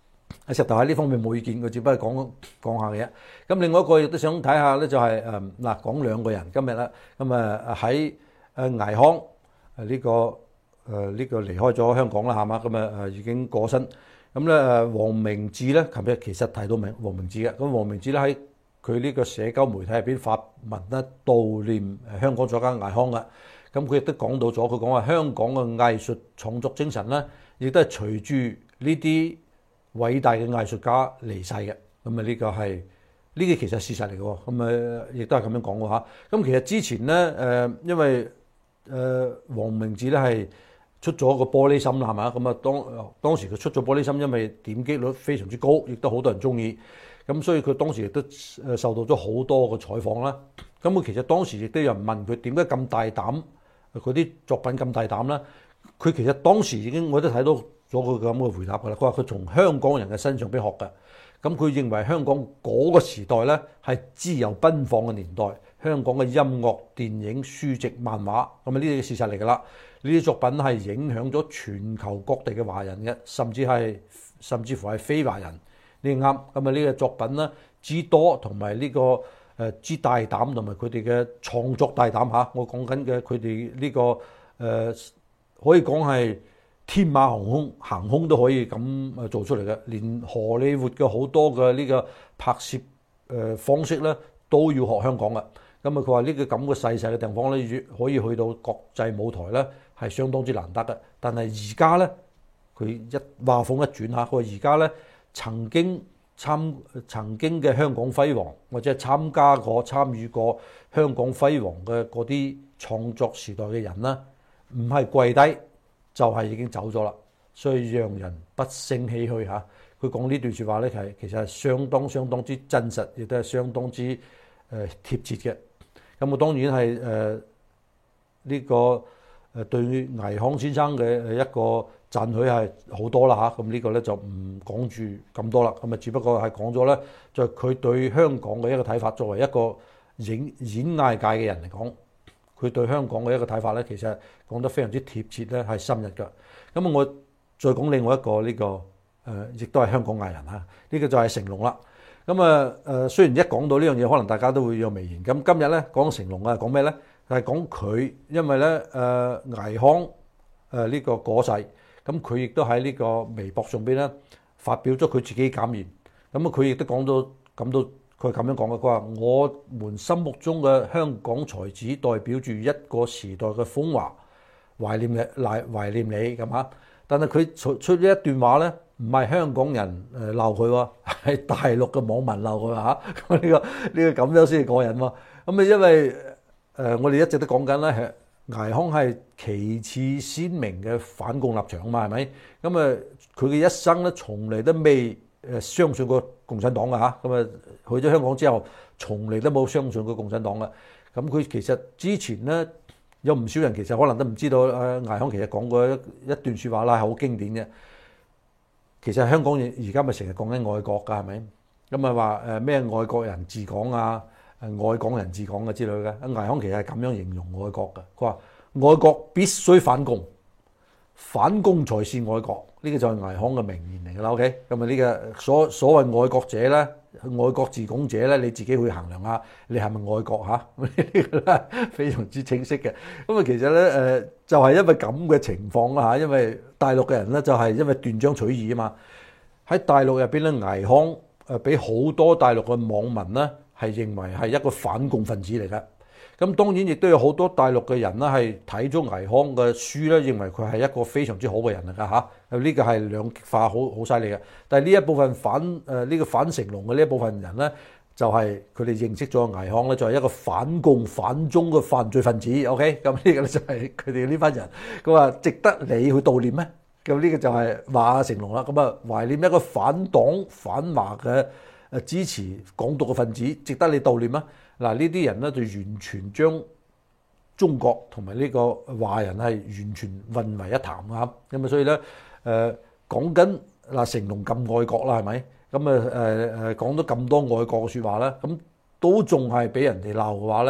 石頭喺呢方面冇意見，佢只不過講講下嘅啫。咁另外一個亦都想睇下咧，就係誒嗱講兩個人今日啦，咁啊喺誒倪匡誒呢個誒呢個離開咗香港啦，係嘛？咁啊誒已經過身。咁咧誒黃明志咧，琴日其實提到名黃明志嘅，咁黃明志咧喺佢呢個社交媒體入邊發文咧悼念誒香港作家倪匡嘅。咁佢亦都講到咗，佢講話香港嘅藝術創作精神咧，亦都係隨住呢啲偉大嘅藝術家離世嘅。咁啊呢個係呢個其實係事實嚟嘅喎。咁啊亦都係咁樣講嘅嚇。咁其實之前咧誒，因為誒黃明志咧係出咗個玻璃心啦，係嘛？咁啊當當時佢出咗玻璃心，因為點擊率非常之高，亦都好多人中意。咁所以佢當時亦都誒受到咗好多嘅採訪啦。咁佢其實當時亦都有人問佢點解咁大膽？佢啲作品咁大膽啦，佢其實當時已經我都睇到咗佢咁嘅回答㗎啦。佢話佢從香港人嘅身上邊學嘅，咁佢認為香港嗰個時代咧係自由奔放嘅年代，香港嘅音樂、電影、書籍、漫畫，咁啊呢啲事實嚟㗎啦。呢啲作品係影響咗全球各地嘅華人嘅，甚至係甚至乎係非華人。呢啱，咁啊呢個作品咧之多同埋呢個。誒之大膽同埋佢哋嘅創作大膽嚇，我講緊嘅佢哋呢個誒、呃、可以講係天馬行空，行空都可以咁誒做出嚟嘅，連荷里活嘅好多嘅呢個拍攝誒方式咧都要學香港嘅。咁啊佢話呢個咁嘅細細嘅地方咧，越可以去到國際舞台咧係相當之難得嘅。但係而家咧佢一話風一轉嚇，佢話而家咧曾經。參曾經嘅香港輝煌，或者參加過、參與過香港輝煌嘅嗰啲創作時代嘅人啦，唔係跪低就係已經走咗啦，所以讓人不勝唏噓嚇。佢講呢段説話咧，係其實係相當相當之真實，亦都係相當之誒貼切嘅。咁我當然係誒呢個誒對倪匡先生嘅一個讚許係好多啦嚇，咁呢個咧就唔講住咁多啦，咁啊只不過係講咗咧，就係佢對香港嘅一個睇法。作為一個演演藝界嘅人嚟講，佢對香港嘅一個睇法咧，其實講得非常之貼切咧，係深入㗎。咁啊，我再講另外一個呢個誒，亦都係香港藝人嚇，呢個就係成龍啦。咁啊誒，雖然一講到呢樣嘢，可能大家都會有微言。咁今日咧講成龍啊，講咩咧？係講佢，因為咧誒倪匡誒呢個過世。咁佢亦都喺呢個微博上邊咧發表咗佢自己感言。咁啊，佢亦都講到感到佢咁樣講嘅，佢話：我們心目中嘅香港才子代表住一個時代嘅風華，懷念你，懷懷念你咁嚇。但係佢出出呢一段話咧，唔係香港人誒鬧佢喎，係大陸嘅網民鬧佢嚇。咁呢個呢個咁樣先係過癮喎。咁啊，因為誒我哋一直都講緊咧係。倪匡係旗幟鮮明嘅反共立場嘛，係咪？咁啊，佢嘅一生咧，從嚟都未誒相信過共產黨嘅嚇。咁啊，去咗香港之後，從嚟都冇相信過共產黨嘅。咁佢其實之前咧，有唔少人其實可能都唔知道，誒倪匡其實講過一一段説話啦，係好經典嘅。其實香港而家咪成日講緊愛國㗎，係咪？咁啊話誒咩愛國人治港啊？誒愛港人治港嘅之類嘅，倪匡其實係咁樣形容愛國嘅。佢話愛國必須反共，反共才是愛國。呢個就係倪匡嘅名言嚟㗎啦。OK，咁啊呢個所所謂愛國者咧，愛國治港者咧，你自己去衡量下，你係咪愛國嚇？呢個咧非常之清晰嘅。咁啊其實咧誒就係因為咁嘅情況啦嚇，因為大陸嘅人咧就係因為斷章取義啊嘛。喺大陸入邊咧，倪匡誒俾好多大陸嘅網民咧。係認為係一個反共分子嚟嘅，咁當然亦都有好多大陸嘅人咧係睇咗倪匡嘅書咧，認為佢係一個非常之好嘅人嚟㗎嚇。呢個係兩極化，好好犀利嘅。但係呢一部分反誒呢、呃這個反成龍嘅呢一部分人咧，就係佢哋認識咗倪匡咧，就係一個反共反中嘅犯罪分子。OK，咁呢個咧就係佢哋呢班人。佢話值得你去悼念咩？咁呢個就係話成龍啦。咁啊懷念一個反黨反華嘅。誒支持港獨嘅分子，值得你悼念啊！嗱，呢啲人咧就完全將中國同埋呢個華人係完全混為一談啊！咁啊，所以咧誒講緊嗱成龍咁愛國啦，係咪？咁啊誒誒講咗咁多愛國嘅説話咧，咁都仲係俾人哋鬧嘅話咧，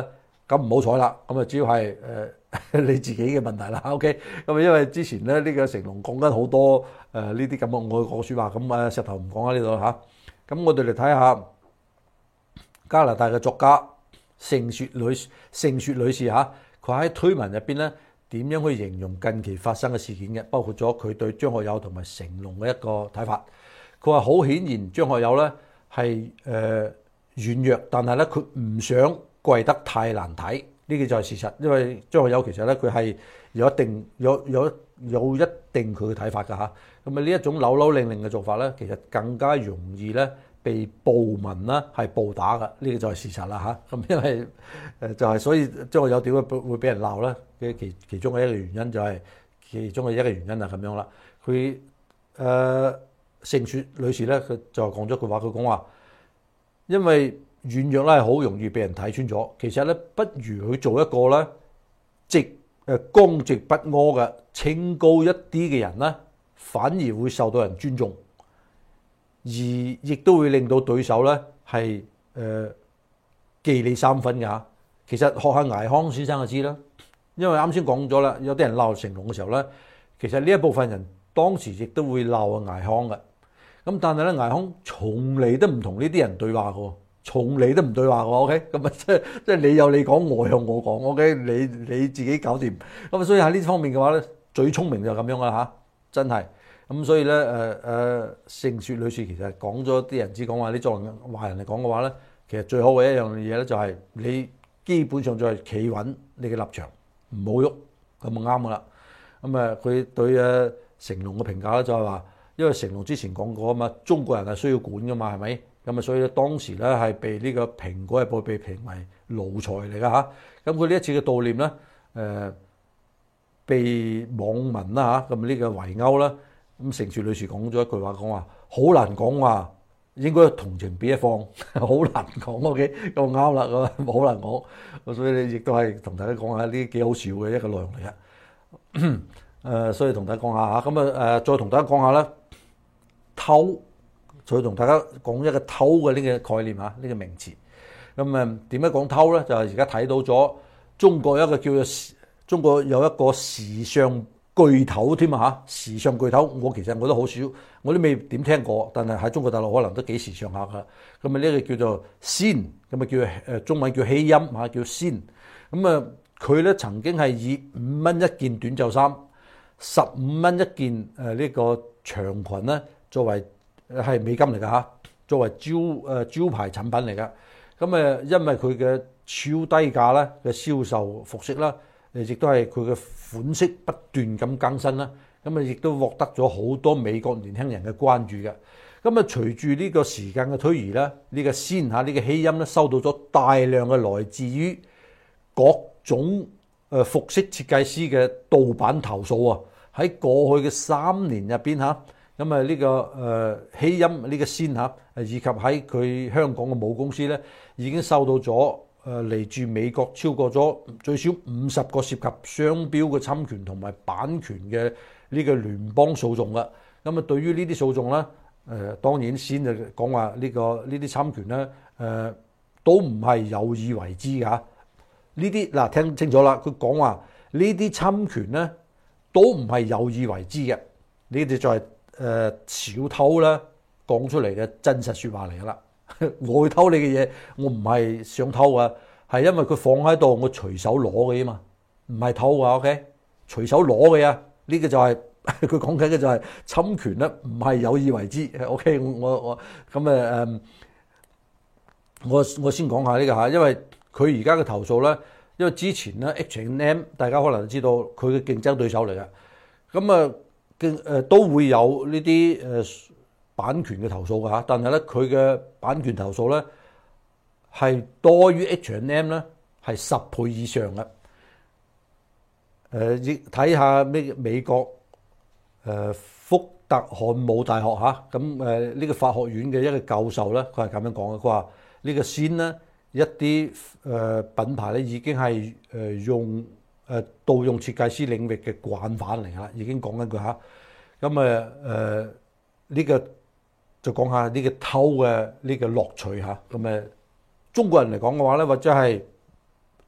咁唔好彩啦，咁啊主要係誒、呃、你自己嘅問題啦。OK，咁啊因為之前咧呢、呢個成龍講緊好多誒呢啲咁嘅愛國説話，咁啊石頭唔講喺呢度嚇。咁我哋嚟睇下加拿大嘅作家盛雪女盛雪女士嚇，佢喺推文入邊咧點樣去形容近期發生嘅事件嘅，包括咗佢對張學友同埋成龍嘅一個睇法。佢話好顯然張學友咧係誒軟弱，但係咧佢唔想跪得太難睇，呢個就係事實。因為張學友其實咧佢係有一定有有有一定佢嘅睇法㗎嚇。咁啊呢一種扭扭擰擰嘅做法咧，其實更加容易咧被暴民啦係暴打㗎，呢個就係事實啦嚇。咁因為誒就係所以張學友點解會俾人鬧咧嘅其其中嘅一個原因就係、是、其中嘅一個原因係咁樣啦。佢誒盛雪女士咧佢就講咗句話，佢講話因為軟弱咧係好容易俾人睇穿咗，其實咧不如去做一個咧直誒剛直不阿嘅清高一啲嘅人咧，反而會受到人尊重，而亦都會令到對手咧係誒忌你三分㗎。其實學下倪匡先生就知啦，因為啱先講咗啦，有啲人鬧成龍嘅時候咧，其實呢一部分人當時亦都會鬧啊倪匡嘅。咁但係咧倪匡從嚟都唔同呢啲人對話嘅，從嚟都唔對話嘅。OK，咁啊即係即係你有你講，我有我講。OK，你你自己搞掂。咁所以喺呢方面嘅話咧，最聰明就咁樣啦嚇，真係。咁所以咧誒誒盛雪女士其實講咗啲人只講話，你作為壞人嚟講嘅話咧，其實最好嘅一樣嘢咧就係你基本上就係企穩你嘅立場，唔好喐，咁就啱噶啦。咁啊佢對誒成龍嘅評價咧就係話，因為成龍之前講過啊嘛，中國人係需要管噶嘛，係咪？咁啊所以咧當時咧係被呢個蘋果日報被評為奴才嚟噶嚇。咁佢呢一次嘅悼念咧誒、呃、被網民啦嚇咁呢個圍毆啦。咁盛雪女士講咗一句話，講話好難講話，應該同情邊一方，好難講。O K，咁啱啦，咁好難講。所以你亦都係同大家講下呢啲幾好笑嘅一個內容嚟嘅。誒、呃，所以同大家講下嚇，咁啊誒，再同大家講下啦，偷，再同大家講一個偷嘅呢個概念嚇，呢、這個名詞。咁啊點樣講偷咧？就係而家睇到咗中國一個叫做中國有一個時尚巨頭添啊嚇！時尚巨頭，我其實我都好少，我都未點聽過，但係喺中國大陸可能都幾時尚下噶。咁啊呢個叫做仙，咁啊叫誒中文叫希音嚇，叫仙。咁啊佢咧曾經係以五蚊一件短袖衫，十五蚊一件誒呢個長裙咧，作為係美金嚟㗎嚇，作為招誒招牌產品嚟㗎。咁誒因為佢嘅超低價咧嘅銷售服飾啦。誒亦都係佢嘅款式不斷咁更新啦，咁啊亦都獲得咗好多美國年輕人嘅關注嘅。咁啊隨住呢個時間嘅推移咧，呢個先嚇呢個希音咧收到咗大量嘅來自於各種誒服飾設計師嘅盜版投訴啊！喺過去嘅三年入邊嚇，咁啊呢個誒希音呢個先嚇，以及喺佢香港嘅母公司咧，已經收到咗。誒嚟自美國超過咗最少五十個涉及商標嘅侵權同埋版權嘅呢個聯邦訴訟啦。咁啊，對於呢啲訴訟咧，誒、呃、當然先就講話呢個呢啲侵權咧，誒、呃、都唔係有意為之㗎。呢啲嗱聽清楚啦，佢講話呢啲侵權咧都唔係有意為之嘅，呢啲就係誒小偷啦講出嚟嘅真實説話嚟㗎啦。我去偷你嘅嘢，我唔係想偷啊，係因為佢放喺度，我隨手攞嘅啫嘛，唔係偷啊。OK，隨手攞嘅啊，呢、這個就係佢講緊嘅就係侵權咧，唔係有意為之。OK，我我咁誒誒，我我先講下呢、這個嚇，因為佢而家嘅投訴咧，因為之前咧 H and M 大家可能知道佢嘅競爭對手嚟嘅，咁啊競誒都會有呢啲誒。呃版權嘅投訴㗎嚇，但係咧佢嘅版權投訴咧係多於 H and M 咧係十倍以上嘅。誒，亦睇下咩美國誒福特漢姆大學嚇，咁誒呢個法學院嘅一個教授咧，佢係咁樣講嘅，佢話呢個先咧一啲誒品牌咧已經係誒用誒盜用設計師領域嘅慣犯嚟㗎啦，已經講緊佢嚇。咁誒誒呢個。就講下呢個偷嘅呢個樂趣嚇，咁誒中國人嚟講嘅話咧，或者係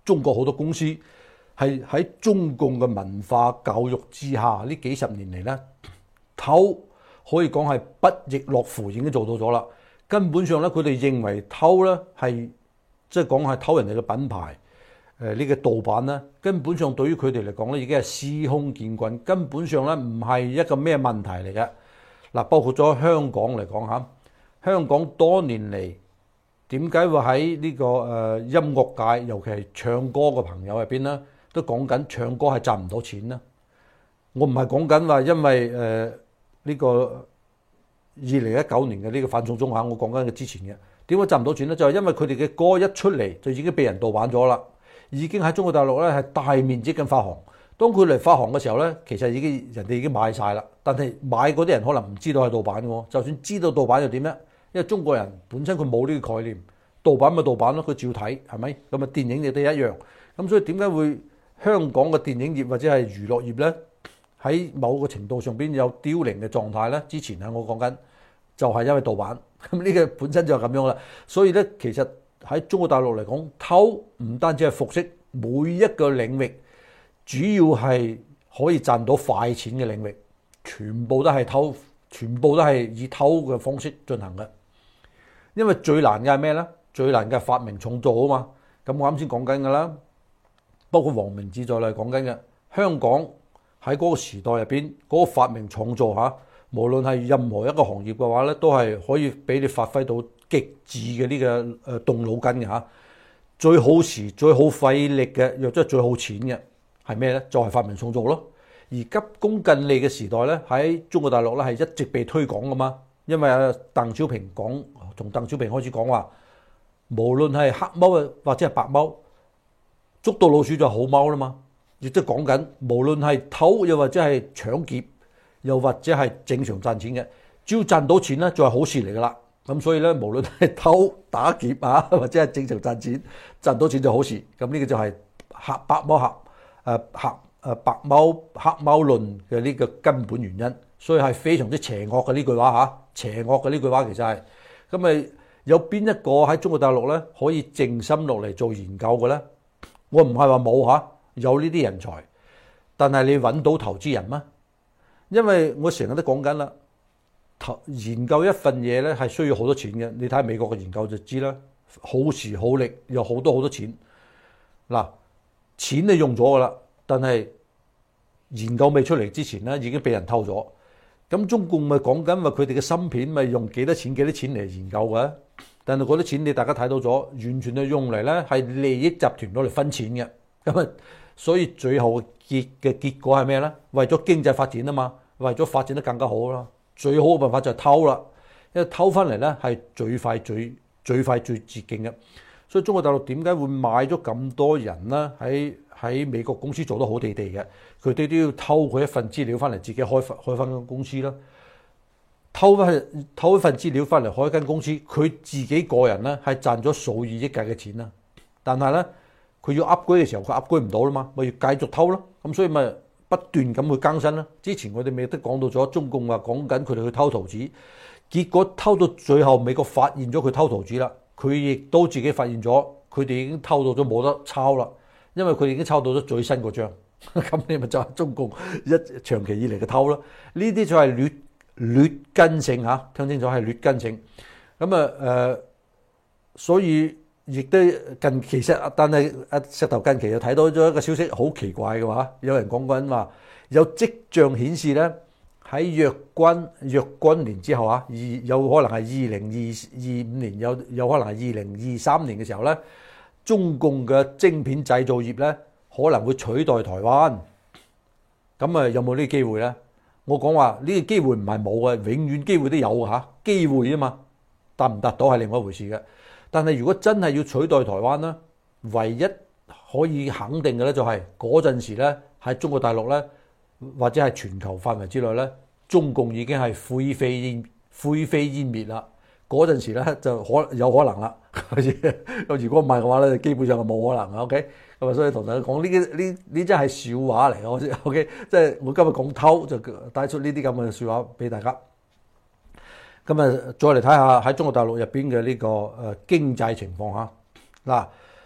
中國好多公司係喺中共嘅文化教育之下，呢幾十年嚟咧偷可以講係不亦樂乎，已經做到咗啦。根本上咧，佢哋認為偷咧係即係講係偷人哋嘅品牌。誒呢個盜版咧，根本上對於佢哋嚟講咧，已經係司空見慣，根本上咧唔係一個咩問題嚟嘅。嗱，包括咗香港嚟講嚇，香港多年嚟點解會喺呢個誒音樂界，尤其係唱歌嘅朋友入邊咧，都講緊唱歌係賺唔到錢咧？我唔係講緊話因為誒呢個二零一九年嘅呢個反送中嚇，我講緊嘅之前嘅點解賺唔到錢咧？就係因為佢哋嘅歌一出嚟就已經被人盜版咗啦。已經喺中國大陸咧係大面積咁發行，當佢嚟發行嘅時候咧，其實已經人哋已經買晒啦。但係買嗰啲人可能唔知道係盜版嘅，就算知道盜版又點咧？因為中國人本身佢冇呢個概念，盜版咪盜版咯，佢照睇係咪？咁啊電影亦都一樣。咁所以點解會香港嘅電影業或者係娛樂業咧，喺某個程度上邊有凋零嘅狀態咧？之前啊我講緊就係因為盜版，咁呢個本身就係咁樣啦。所以咧其實喺中國大陸嚟講，偷唔單止係服飾，每一個領域，主要係可以賺到快錢嘅領域，全部都係偷，全部都係以偷嘅方式進行嘅。因為最難嘅係咩咧？最難嘅係發明創造啊嘛。咁我啱先講緊㗎啦，包括黃明志在內講緊嘅，香港喺嗰個時代入邊，嗰個發明創造嚇，無論係任何一個行業嘅話咧，都係可以俾你發揮到極致嘅呢個誒動腦筋嘅嚇，最好時最好費力嘅，又即係最好錢嘅係咩咧？就係、是、發明創造咯。而急功近利嘅時代咧，喺中國大陸咧係一直被推廣噶嘛。因為啊，鄧小平講，從鄧小平開始講話，無論係黑貓啊或者係白貓，捉到老鼠就係好貓啦嘛。亦都講緊，無論係偷又或者係搶劫，又或者係正常賺錢嘅，只要賺到錢咧，就係好事嚟噶啦。咁所以咧，無論係偷打劫啊，或者係正常賺錢，賺到錢就好事。咁呢個就係黑白貓黑誒黑誒白貓黑貓論嘅呢個根本原因。所以係非常之邪惡嘅呢句話嚇，邪惡嘅呢句話其實係咁咪有邊一個喺中國大陸咧可以靜心落嚟做研究嘅咧？我唔係話冇嚇，有呢啲人才，但係你揾到投資人嗎？因為我成日都講緊啦。研究一份嘢咧係需要好多錢嘅，你睇下美國嘅研究就知啦，耗時耗力有好多好多錢。嗱，錢你用咗噶啦，但係研究未出嚟之前咧已經俾人偷咗。咁中共咪講緊話佢哋嘅芯片咪用幾多錢幾多錢嚟研究嘅，但係嗰啲錢你大家睇到咗，完全係用嚟咧係利益集團攞嚟分錢嘅。咁啊，所以最後嘅結嘅結果係咩咧？為咗經濟發展啊嘛，為咗發展得更加好啦。最好嘅辦法就係偷啦，因為偷翻嚟咧係最快最最快最捷徑嘅。所以中國大陸點解會買咗咁多人咧？喺喺美國公司做得好地地嘅，佢哋都要偷佢一份資料翻嚟，自己開開翻間公司啦。偷翻偷一份資料翻嚟開一間公司，佢自己個人咧係賺咗數以億計嘅錢啦。但係咧佢要 upgrade 嘅時候，佢 upgrade 唔到啦嘛，咪要繼續偷咯。咁所以咪不斷咁去更新啦。之前我哋未都講到咗，中共話講緊佢哋去偷圖紙，結果偷到最後，美國發現咗佢偷圖紙啦，佢亦都自己發現咗，佢哋已經偷到咗冇得抄啦，因為佢哋已經抄到咗最新嗰張。咁你咪就係中共一長期以嚟嘅偷啦。呢啲就係劣劣根性嚇，聽清楚係劣根性。咁啊誒，所以。亦都近其實，但係阿石頭近期又睇到咗一個消息，好奇怪嘅話，有人講緊話有跡象顯示咧，喺若干若干年之後啊，二有可能係二零二二五年，有有可能係二零二三年嘅時候咧，中共嘅晶片製造業咧可能會取代台灣。咁啊，有冇呢個機會咧？我講話呢個機會唔係冇嘅，永遠機會都有嘅嚇，機會啊嘛，達唔達到係另外一回事嘅。但係如果真係要取代台灣咧，唯一可以肯定嘅咧就係嗰陣時咧喺中國大陸咧，或者係全球範圍之內咧，中共已經係灰飛煙灰飛煙滅啦。嗰陣時咧就可有可能啦。如果唔係嘅話咧，基本上係冇可能嘅。OK，咁啊，所以同大家講呢啲呢呢真係笑話嚟嘅。OK，即係我今日講偷就帶出呢啲咁嘅笑話俾大家。咁啊，再嚟睇下喺中國大陸入邊嘅呢個誒經濟情況嚇。嗱，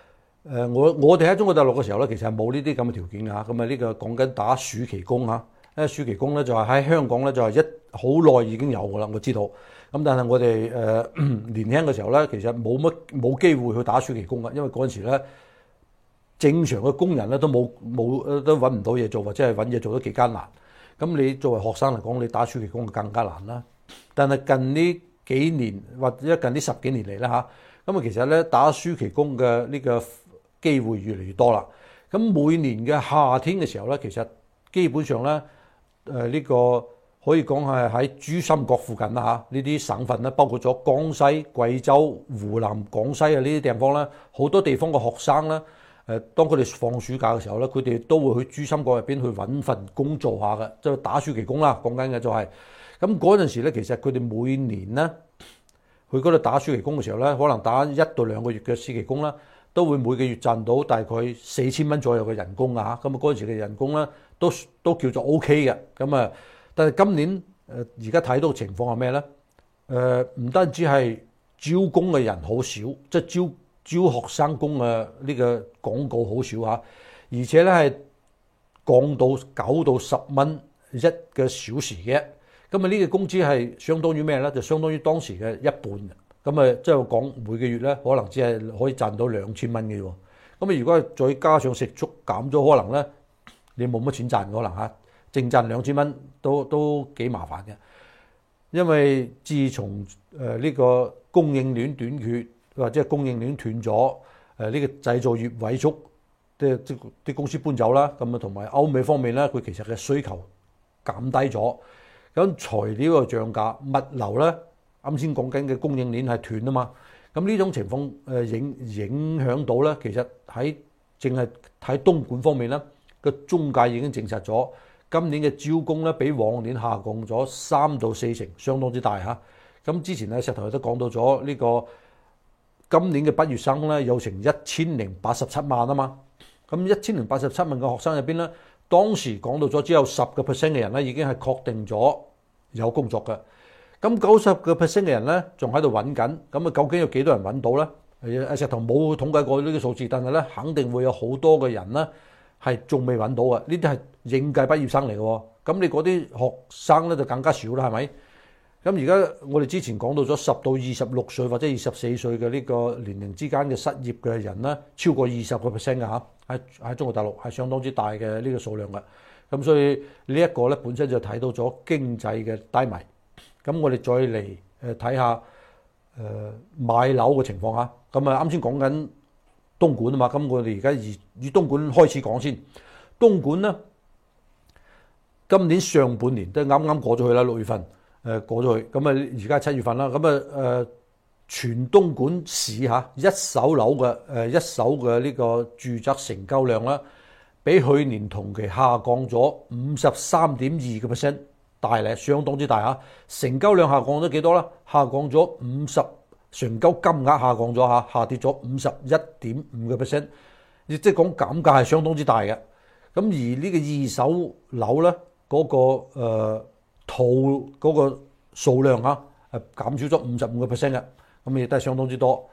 誒我我哋喺中國大陸嘅時候咧，其實係冇呢啲咁嘅條件㗎。咁啊呢個講緊打暑期工嚇，因為暑期工咧就係喺香港咧就係一好耐已經有㗎啦，我知道。咁但係我哋誒、呃、年輕嘅時候咧，其實冇乜冇機會去打暑期工㗎，因為嗰陣時咧正常嘅工人咧都冇冇都揾唔到嘢做，或者係揾嘢做得幾艱難。咁你作為學生嚟講，你打暑期工就更加難啦。但係近呢幾年或者近呢十幾年嚟啦嚇，咁啊其實咧打暑期工嘅呢個機會越嚟越多啦。咁每年嘅夏天嘅時候咧，其實基本上咧誒呢、呃這個可以講係喺珠三角附近啦嚇，呢啲省份咧，包括咗江西、貴州、湖南、廣西啊呢啲地方咧，好多地方嘅學生咧，誒當佢哋放暑假嘅時候咧，佢哋都會去珠三角入邊去揾份工做下嘅，即係打暑期工啦。講緊嘅就係咁嗰陣時咧，其實佢哋每年咧去嗰度打暑期工嘅時候咧，可能打一到兩個月嘅暑期工啦，都會每個月賺到大概四千蚊左右嘅人工啊嚇。咁啊嗰陣時嘅人工咧都都叫做 O K 嘅。咁啊〜但係今年誒而家睇到嘅情況係咩咧？誒、呃、唔單止係招工嘅人好少，即係招招學生工嘅呢個廣告好少嚇，而且咧係降到九到十蚊一個小時嘅。咁啊呢個工資係相當於咩咧？就相當於當時嘅一半。咁啊即係講每個月咧，可能只係可以賺到兩千蚊嘅喎。咁啊如果再加上食宿減咗，可能咧你冇乜錢賺可能嚇。淨賺兩千蚊都都幾麻煩嘅，因為自從誒呢個供應鏈短缺或者係供應鏈斷咗，誒呢個製造業萎縮，即係啲啲公司搬走啦，咁啊同埋歐美方面咧，佢其實嘅需求減低咗，咁材料嘅漲價，物流咧啱先講緊嘅供應鏈係斷啊嘛，咁呢種情況誒影影響到咧，其實喺淨係喺東莞方面咧，個中介已經證實咗。今年嘅招工咧，比往年下降咗三到四成，相當之大嚇。咁之前咧，石頭都講到咗呢個今年嘅畢業生咧，有成一千零八十七萬啊嘛。咁一千零八十七萬嘅學生入邊咧，當時講到咗只有十個 percent 嘅人咧，已經係確定咗有工作嘅。咁九十個 percent 嘅人咧，仲喺度揾緊。咁啊，究竟有幾多人揾到咧？阿石頭冇統計過呢個數字，但係咧，肯定會有好多嘅人咧。係仲未揾到嘅，呢啲係應屆畢業生嚟嘅喎。咁你嗰啲學生咧就更加少啦，係咪？咁而家我哋之前講到咗十到二十六歲或者二十四歲嘅呢個年齡之間嘅失業嘅人咧，超過二十個 percent 嘅嚇，喺喺中國大陸係相當之大嘅呢個數量嘅。咁所以呢一個咧本身就睇到咗經濟嘅低迷。咁我哋再嚟誒睇下誒買樓嘅情況嚇。咁啊啱先講緊東莞啊嘛，咁我哋而家以以東莞開始講先。東莞咧，今年上半年都啱啱過咗去啦，六月份誒過咗去，咁啊而家七月份啦，咁啊誒全東莞市嚇一手樓嘅誒一手嘅呢個住宅成交量啦，比去年同期下降咗五十三點二個 percent， 大咧，相當之大嚇。成交量下降咗幾多啦？下降咗五十。成交金額下降咗嚇，下跌咗五十一點五個 percent， 亦即係講減價係相當之大嘅。咁而呢個二手樓咧，嗰、那個誒套嗰個數量嚇，係減少咗五十五個 percent 嘅，咁亦都係相當之多。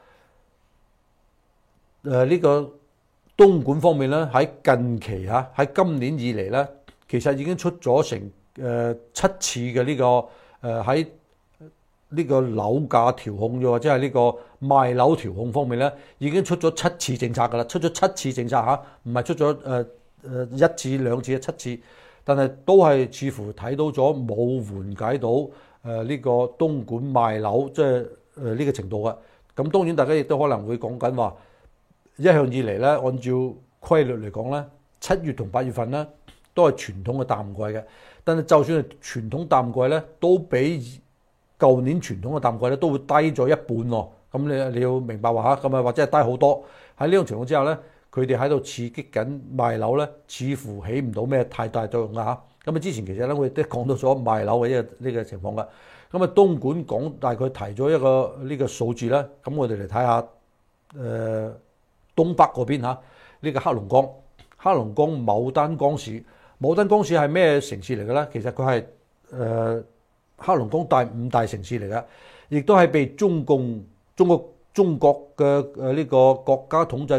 誒、呃、呢、這個東莞方面咧，喺近期嚇喺今年以嚟咧，其實已經出咗成誒、呃、七次嘅呢、這個誒喺。呃呢個樓價調控，又或者係呢個賣樓調控方面咧，已經出咗七次政策㗎啦，出咗七次政策嚇，唔係出咗誒誒一次兩次啊，七次，但係都係似乎睇到咗冇緩解到誒呢個東莞賣樓即係誒呢個程度嘅。咁當然大家亦都可能會講緊話，一向以嚟咧，按照規律嚟講咧，七月同八月份咧都係傳統嘅淡季嘅，但係就算係傳統淡季咧，都比舊年傳統嘅淡季咧都會低咗一半喎，咁你你要明白話嚇，咁啊或者係低好多。喺呢種情況之下咧，佢哋喺度刺激緊賣樓咧，似乎起唔到咩太大作用啊嚇。咁啊之前其實咧我哋都講到咗賣樓嘅呢個呢個情況噶。咁啊東莞講大概提咗一個呢個數字啦，咁我哋嚟睇下誒東北嗰邊嚇，呢個黑龍江，黑龍江牡丹江市，牡丹江市係咩城市嚟嘅咧？其實佢係誒黑龍江第五大城市嚟嘅，亦都係被中共中國中國嘅誒呢個國家統制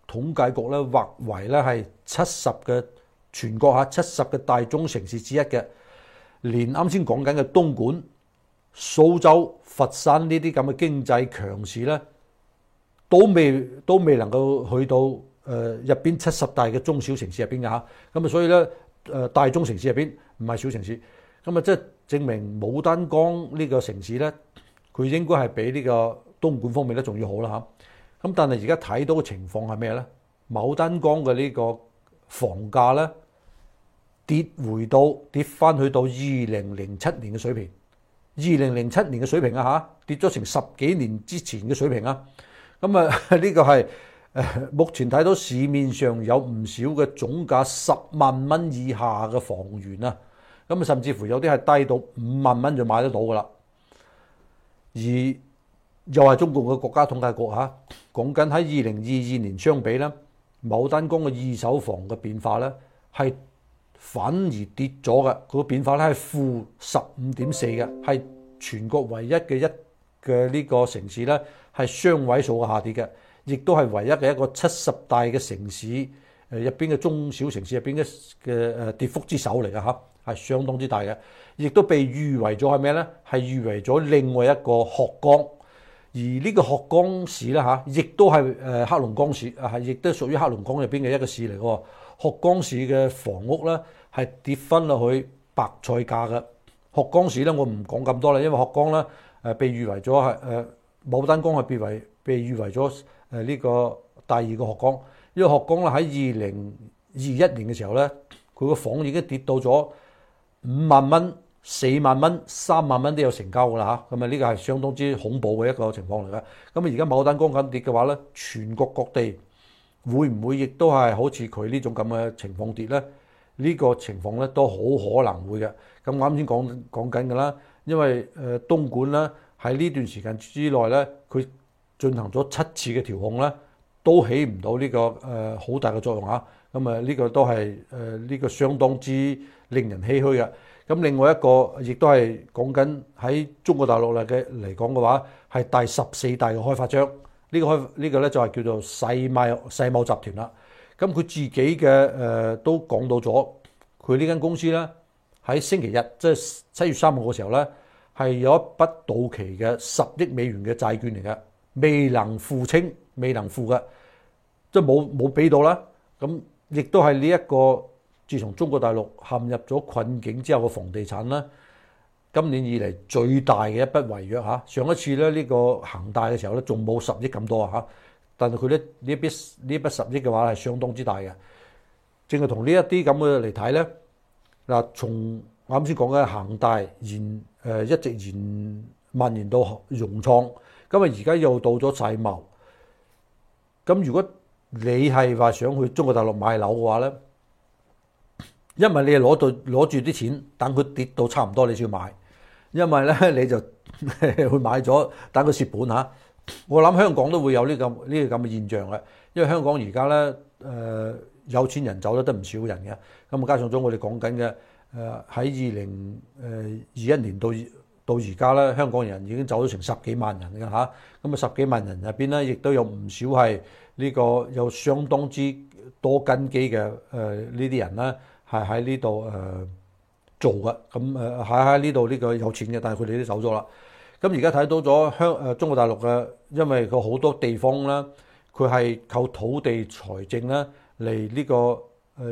統計局咧劃為咧係七十嘅全國嚇七十嘅大中城市之一嘅，連啱先講緊嘅東莞、蘇州、佛山呢啲咁嘅經濟強市咧，都未都未能夠去到誒入邊七十大嘅中小城市入邊嘅嚇。咁啊，所以咧誒大中城市入邊唔係小城市，咁啊即係證明牡丹江呢個城市咧，佢應該係比呢個東莞方面咧仲要好啦嚇。咁但係而家睇到嘅情況係咩咧？牡丹江嘅呢個房價咧跌回到跌翻去到二零零七年嘅水平，二零零七年嘅水平啊嚇，跌咗成十幾年之前嘅水平啊。咁啊呢個係誒目前睇到市面上有唔少嘅總價十萬蚊以下嘅房源啊，咁啊甚至乎有啲係低到五萬蚊就買得到噶啦。而又係中國嘅國家統計局嚇講緊喺二零二二年相比咧，牡丹江嘅二手房嘅變化咧係反而跌咗嘅，佢個變化咧係負十五點四嘅，係全國唯一嘅一嘅呢個城市咧係雙位數嘅下跌嘅，亦都係唯一嘅一個七十大嘅城市誒入邊嘅中小城市入邊嘅嘅誒跌幅之首嚟嘅嚇，係相當之大嘅，亦都被譽為咗係咩咧？係譽為咗另外一個鶴崗。而呢個鶴崗市咧嚇，亦都係誒黑龍江市，係亦都屬於黑龍江入邊嘅一個市嚟嘅。鶴崗市嘅房屋咧係跌翻落去白菜價嘅。鶴崗市咧我唔講咁多啦，因為鶴崗咧誒被譽為咗係誒牡丹江係被為被譽為咗誒呢個第二個鶴崗，因為鶴崗咧喺二零二一年嘅時候咧，佢個房已經跌到咗五萬蚊。四萬蚊、三萬蚊都有成交㗎啦嚇，咁啊呢個係相當之恐怖嘅一個情況嚟嘅。咁啊而家牡丹江咁跌嘅話咧，全國各地會唔會亦都係好似佢呢種咁嘅情況跌咧？呢個情況咧都好可能會嘅。咁啱先講講緊㗎啦，因為誒東莞咧喺呢段時間之內咧，佢進行咗七次嘅調控咧，都起唔到呢個誒好大嘅作用嚇。咁啊呢個都係誒呢個相當之令人唏噓嘅。咁另外一個亦都係講緊喺中國大陸嚟嘅嚟講嘅話，係第十四大嘅開發商。呢個開呢個咧就係叫做世貿世貿集團啦。咁佢自己嘅誒都講到咗，佢呢間公司咧喺星期日即係七月三號嘅時候咧，係有一筆到期嘅十億美元嘅債券嚟嘅，未能付清，未能付嘅，即係冇冇俾到啦。咁亦都係呢一個。自從中國大陸陷入咗困境之後嘅房地產咧，今年以嚟最大嘅一筆違約嚇。上一次咧呢個恒大嘅時候咧，仲冇十億咁多啊嚇，但係佢咧呢筆呢筆十億嘅話係相當之大嘅。正係同呢一啲咁嘅嚟睇咧，嗱，從啱先講嘅恒大延誒一直延蔓延到融創，咁啊而家又到咗世貿。咁如果你係話想去中國大陸買樓嘅話咧，因為你係攞到攞住啲錢，等佢跌到差唔多你先買，因為咧你就去買咗，等佢蝕本嚇。我諗香港都會有呢個呢個咁嘅現象嘅，因為香港而家咧誒有錢人走得得唔少人嘅，咁啊加上咗我哋講緊嘅誒喺二零誒二一年到到而家咧，香港人已經走咗成十幾萬人嘅嚇，咁啊十幾萬人入邊咧，亦都有唔少係呢個有相當之多根基嘅誒呢啲人咧。係喺呢度誒做嘅，咁誒喺喺呢度呢個有錢嘅，但係佢哋都走咗啦。咁而家睇到咗香誒中國大陸嘅，因為佢好多地方咧，佢係靠土地財政咧嚟呢個誒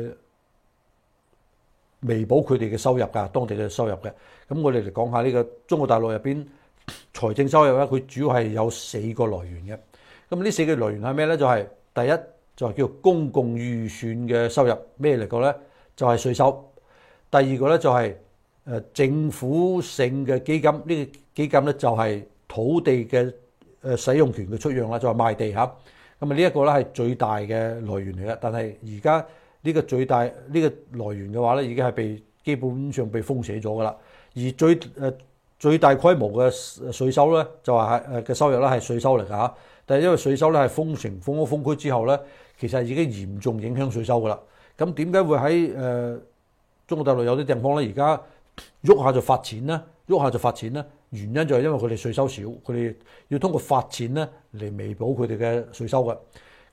彌補佢哋嘅收入㗎，當地嘅收入嘅。咁我哋嚟講下呢個中國大陸入邊財政收入咧，佢主要係有四個來源嘅。咁呢四個來源係咩咧？就係第一就係叫公共預算嘅收入，咩嚟講咧？就係稅收。第二個咧就係誒政府性嘅基金，呢個基金咧就係土地嘅誒使用權嘅出讓啦，就係賣地嚇。咁啊呢一個咧係最大嘅來源嚟嘅，但係而家呢個最大呢個來源嘅話咧，已經係被基本上被封死咗噶啦。而最誒最大規模嘅稅收咧，就係誒嘅收入咧係稅收嚟㗎嚇。但係因為稅收咧係封城封咗封區之後咧，其實已經嚴重影響稅收㗎啦。咁點解會喺誒、呃、中國大陸有啲地方咧，而家喐下就發錢咧，喐下就發錢咧？原因就係因為佢哋稅收少，佢哋要通過發錢咧嚟彌補佢哋嘅稅收嘅。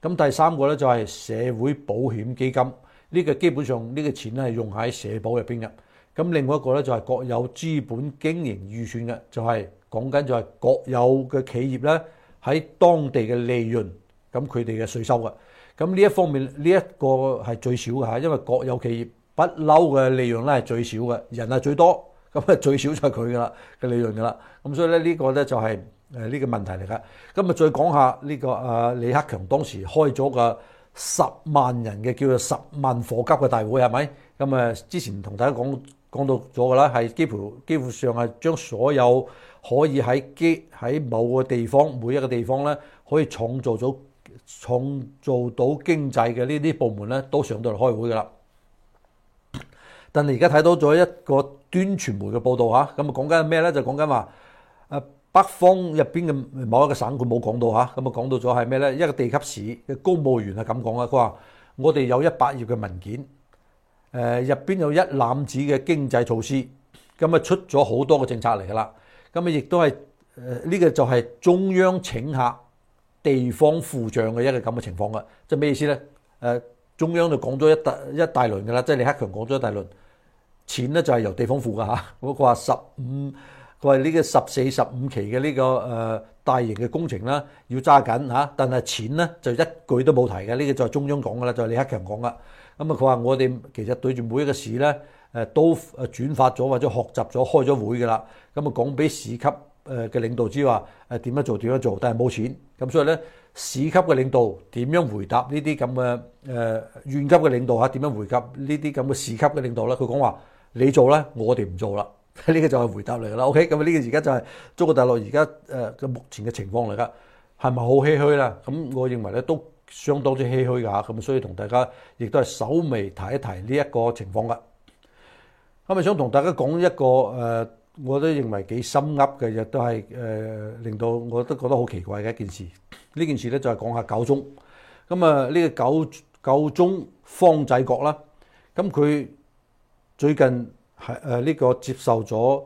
咁第三個咧就係社會保險基金，呢個基本上呢個錢咧係用喺社保入邊嘅。咁另外一個咧就係國有資本經營預算嘅，就係講緊就係國有嘅企業咧喺當地嘅利潤，咁佢哋嘅稅收嘅。咁呢一方面呢一個係最少嘅嚇，因為國有企業不嬲嘅利潤咧係最少嘅，人係最多，咁啊最少就係佢噶啦嘅利潤噶啦。咁所以咧呢個咧就係誒呢個問題嚟噶。咁啊再講下呢個誒李克強當時開咗個十萬人嘅叫做十萬火急嘅大會係咪？咁啊之前同大家講講到咗噶啦，係幾乎幾乎上係將所有可以喺機喺某個地方每一個地方咧可以創造咗創造到經濟嘅呢啲部門咧都上到嚟開會噶啦。但係而家睇到咗一個端傳媒嘅報導嚇，咁啊講緊咩咧？就講緊話誒北方入邊嘅某一個省佢冇講到嚇，咁啊講到咗係咩咧？一個地級市嘅公務員係咁講啊，佢話我哋有一百頁嘅文件，誒入邊有一攬子嘅經濟措施，咁啊出咗好多個政策嚟噶啦，咁啊亦都係誒呢個就係中央請客地方付賬嘅一個咁嘅情況噶，即係咩意思咧？誒中央就講咗一大一大輪噶啦，即係李克強講咗一大輪。錢咧就係由地方付㗎嚇，佢話十五，佢話呢個十四、十五期嘅呢個誒大型嘅工程啦，要揸緊嚇，但係錢咧就一句都冇提嘅，呢個就係中央講㗎啦，就係李克強講㗎。咁啊，佢話我哋其實對住每一個市咧誒都誒轉發咗或者學習咗開咗會㗎啦，咁啊講俾市級誒嘅領導知話誒點樣做點樣做，但係冇錢，咁所以咧市級嘅領導點樣回答呢啲咁嘅誒縣級嘅領導嚇點樣回答呢啲咁嘅市級嘅領導咧？佢講話。你做咧，我哋唔做啦。呢個就係回答嚟㗎啦。OK，咁啊呢個而家就係中國大陸而家誒嘅目前嘅情況嚟㗎，係咪好唏噓啦？咁我認為咧都相當之唏噓㗎。咁所以同大家亦都係稍微提一提呢一個情況㗎。咁啊想同大家講一個誒，我都認為幾心噏嘅，亦都係誒令到我都覺得好奇怪嘅一件事。呢件事咧就係講下九中。咁啊呢個九九中方濟各啦，咁佢。最近係誒呢個接受咗誒、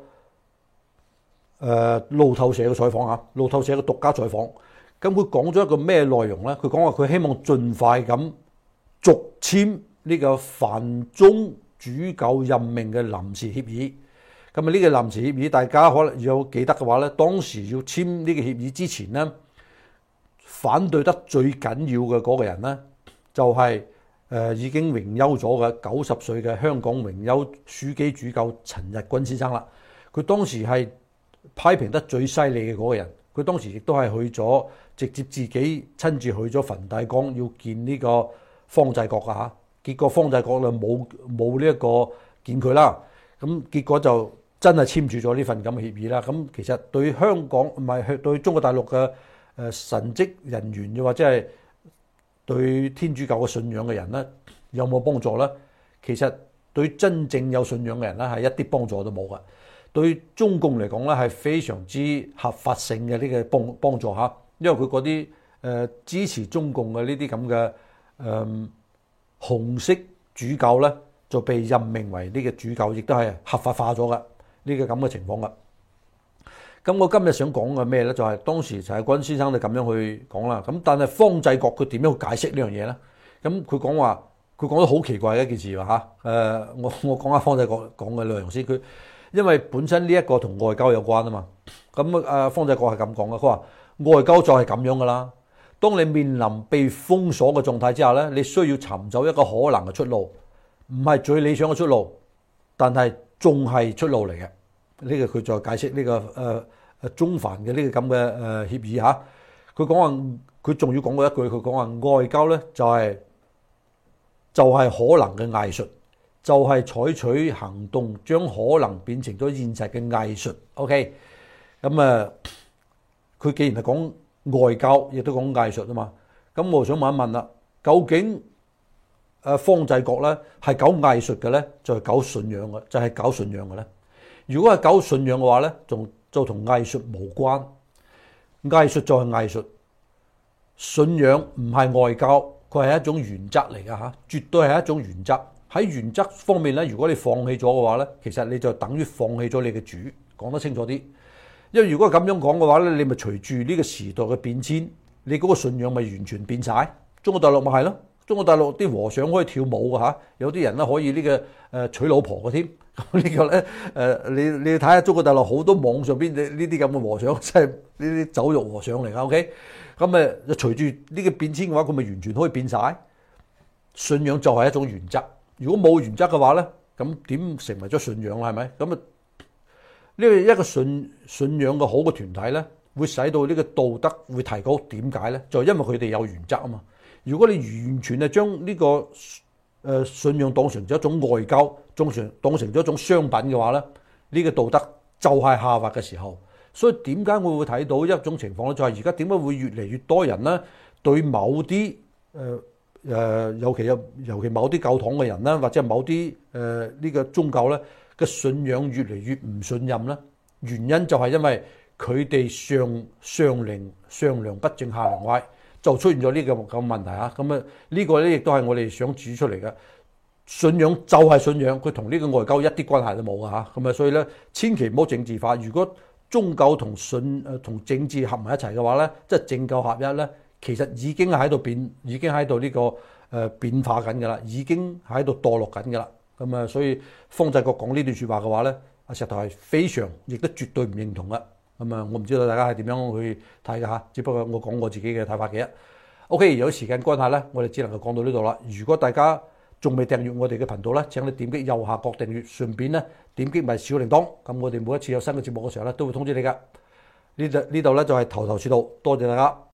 呃、路透社嘅採訪嚇，路透社嘅獨家採訪，咁佢講咗一個咩內容咧？佢講話佢希望盡快咁續簽呢個藩中主教任命嘅臨時協議。咁啊呢個臨時協議，大家可能有記得嘅話咧，當時要簽呢個協議之前咧，反對得最緊要嘅嗰個人咧，就係、是。誒、呃、已經榮休咗嘅九十歲嘅香港榮休樞機主教陳日君先生啦。佢當時係批評得最犀利嘅嗰個人。佢當時亦都係去咗，直接自己親自去咗梵蒂岡要見呢個方濟各㗎嚇。結果方濟各就冇冇呢一個見佢啦。咁結果就真係簽署咗呢份咁嘅協議啦。咁其實對香港唔係對中國大陸嘅誒神職人員又或者係對天主教嘅信仰嘅人咧，有冇幫助咧？其實對真正有信仰嘅人咧，係一啲幫助都冇嘅。對中共嚟講咧，係非常之合法性嘅呢個幫幫助嚇，因為佢嗰啲誒支持中共嘅呢啲咁嘅誒紅色主教咧，就被任命為呢個主教，亦都係合法化咗嘅呢個咁嘅情況嘅。咁我今日想講嘅咩咧？就係、是、當時陳日君先生就咁樣去講啦。咁但係方濟各佢點樣去解釋呢樣嘢咧？咁佢講話，佢講得好奇怪嘅一件事喎嚇。誒，我我講下方濟各講嘅內容先。佢因為本身呢一個同外交有關啊嘛。咁啊，方濟各係咁講嘅。佢話外交就係咁樣噶啦。當你面臨被封鎖嘅狀態之下咧，你需要尋找一個可能嘅出路，唔係最理想嘅出路，但係仲係出路嚟嘅。呢、這個佢再解釋呢、這個誒誒、呃、中梵嘅呢個咁嘅誒協議嚇，佢講話佢仲要講過一句，佢講話外交咧就係、是、就係、是、可能嘅藝術，就係、是、採取行動將可能變成咗現實嘅藝術。OK，咁啊，佢既然係講外交，亦都講藝術啊嘛，咁我想問一問啦，究竟誒方濟各咧係搞藝術嘅咧，就係、是、搞信仰嘅，就係、是、搞信仰嘅咧？如果係搞信仰嘅話咧，仲就同藝術無關。藝術就係藝術，信仰唔係外交，佢係一種原則嚟㗎嚇，絕對係一種原則。喺原則方面咧，如果你放棄咗嘅話咧，其實你就等於放棄咗你嘅主。講得清楚啲，因為如果咁樣講嘅話咧，你咪隨住呢個時代嘅變遷，你嗰個信仰咪完全變晒。 中國大陸咪係咯，中國大陸啲和尚可以跳舞嘅嚇，有啲人咧可以呢、這個誒、呃、娶老婆嘅添。咁呢個咧誒，你你睇下中國大陸好多網上邊呢啲咁嘅和尚，真係呢啲酒肉和尚嚟㗎。OK，咁誒隨住呢個變遷嘅話，佢咪完全可以變晒。信仰就係一種原則，如果冇原則嘅話咧，咁點成為咗信仰啦？係咪？咁啊呢個一個信信仰嘅好嘅團體咧，會使到呢個道德會提高。點解咧？就係因為佢哋有原則啊嘛。如果你完全係將呢個誒信仰當成咗一種外交，當成當成咗一種商品嘅話咧，呢個道德就係下滑嘅時候。所以點解我會睇到一種情況咧？就係而家點解會越嚟越多人咧對某啲誒誒，尤其有尤其某啲教堂嘅人咧，或者係某啲誒呢個宗教咧嘅信仰越嚟越唔信任咧？原因就係因為佢哋上上良上良不正下良歪，就出現咗呢個咁問題啊！咁啊呢個咧亦都係我哋想指出嚟嘅。信仰就係信仰，佢同呢個外交一啲關係都冇嘅嚇。咁啊，所以咧千祈唔好政治化。如果宗教同信誒同政治合埋一齊嘅話咧，即係政教合一咧，其實已經喺度變，已經喺度呢個誒變化緊㗎啦，已經喺度墮落緊㗎啦。咁啊，所以方濟各講呢段説話嘅話咧，阿石頭係非常亦都絕對唔認同嘅。咁啊，我唔知道大家係點樣去睇㗎嚇，只不過我講我自己嘅睇法嘅啫。OK，有時間關係咧，我哋只能夠講到呢度啦。如果大家仲未訂閱我哋嘅頻道咧，請你點擊右下角訂閱，順便咧點擊埋小鈴鐺，咁我哋每一次有新嘅節目嘅時候咧，都會通知你㗎。呢度呢度咧就係頭頭是道，多謝大家。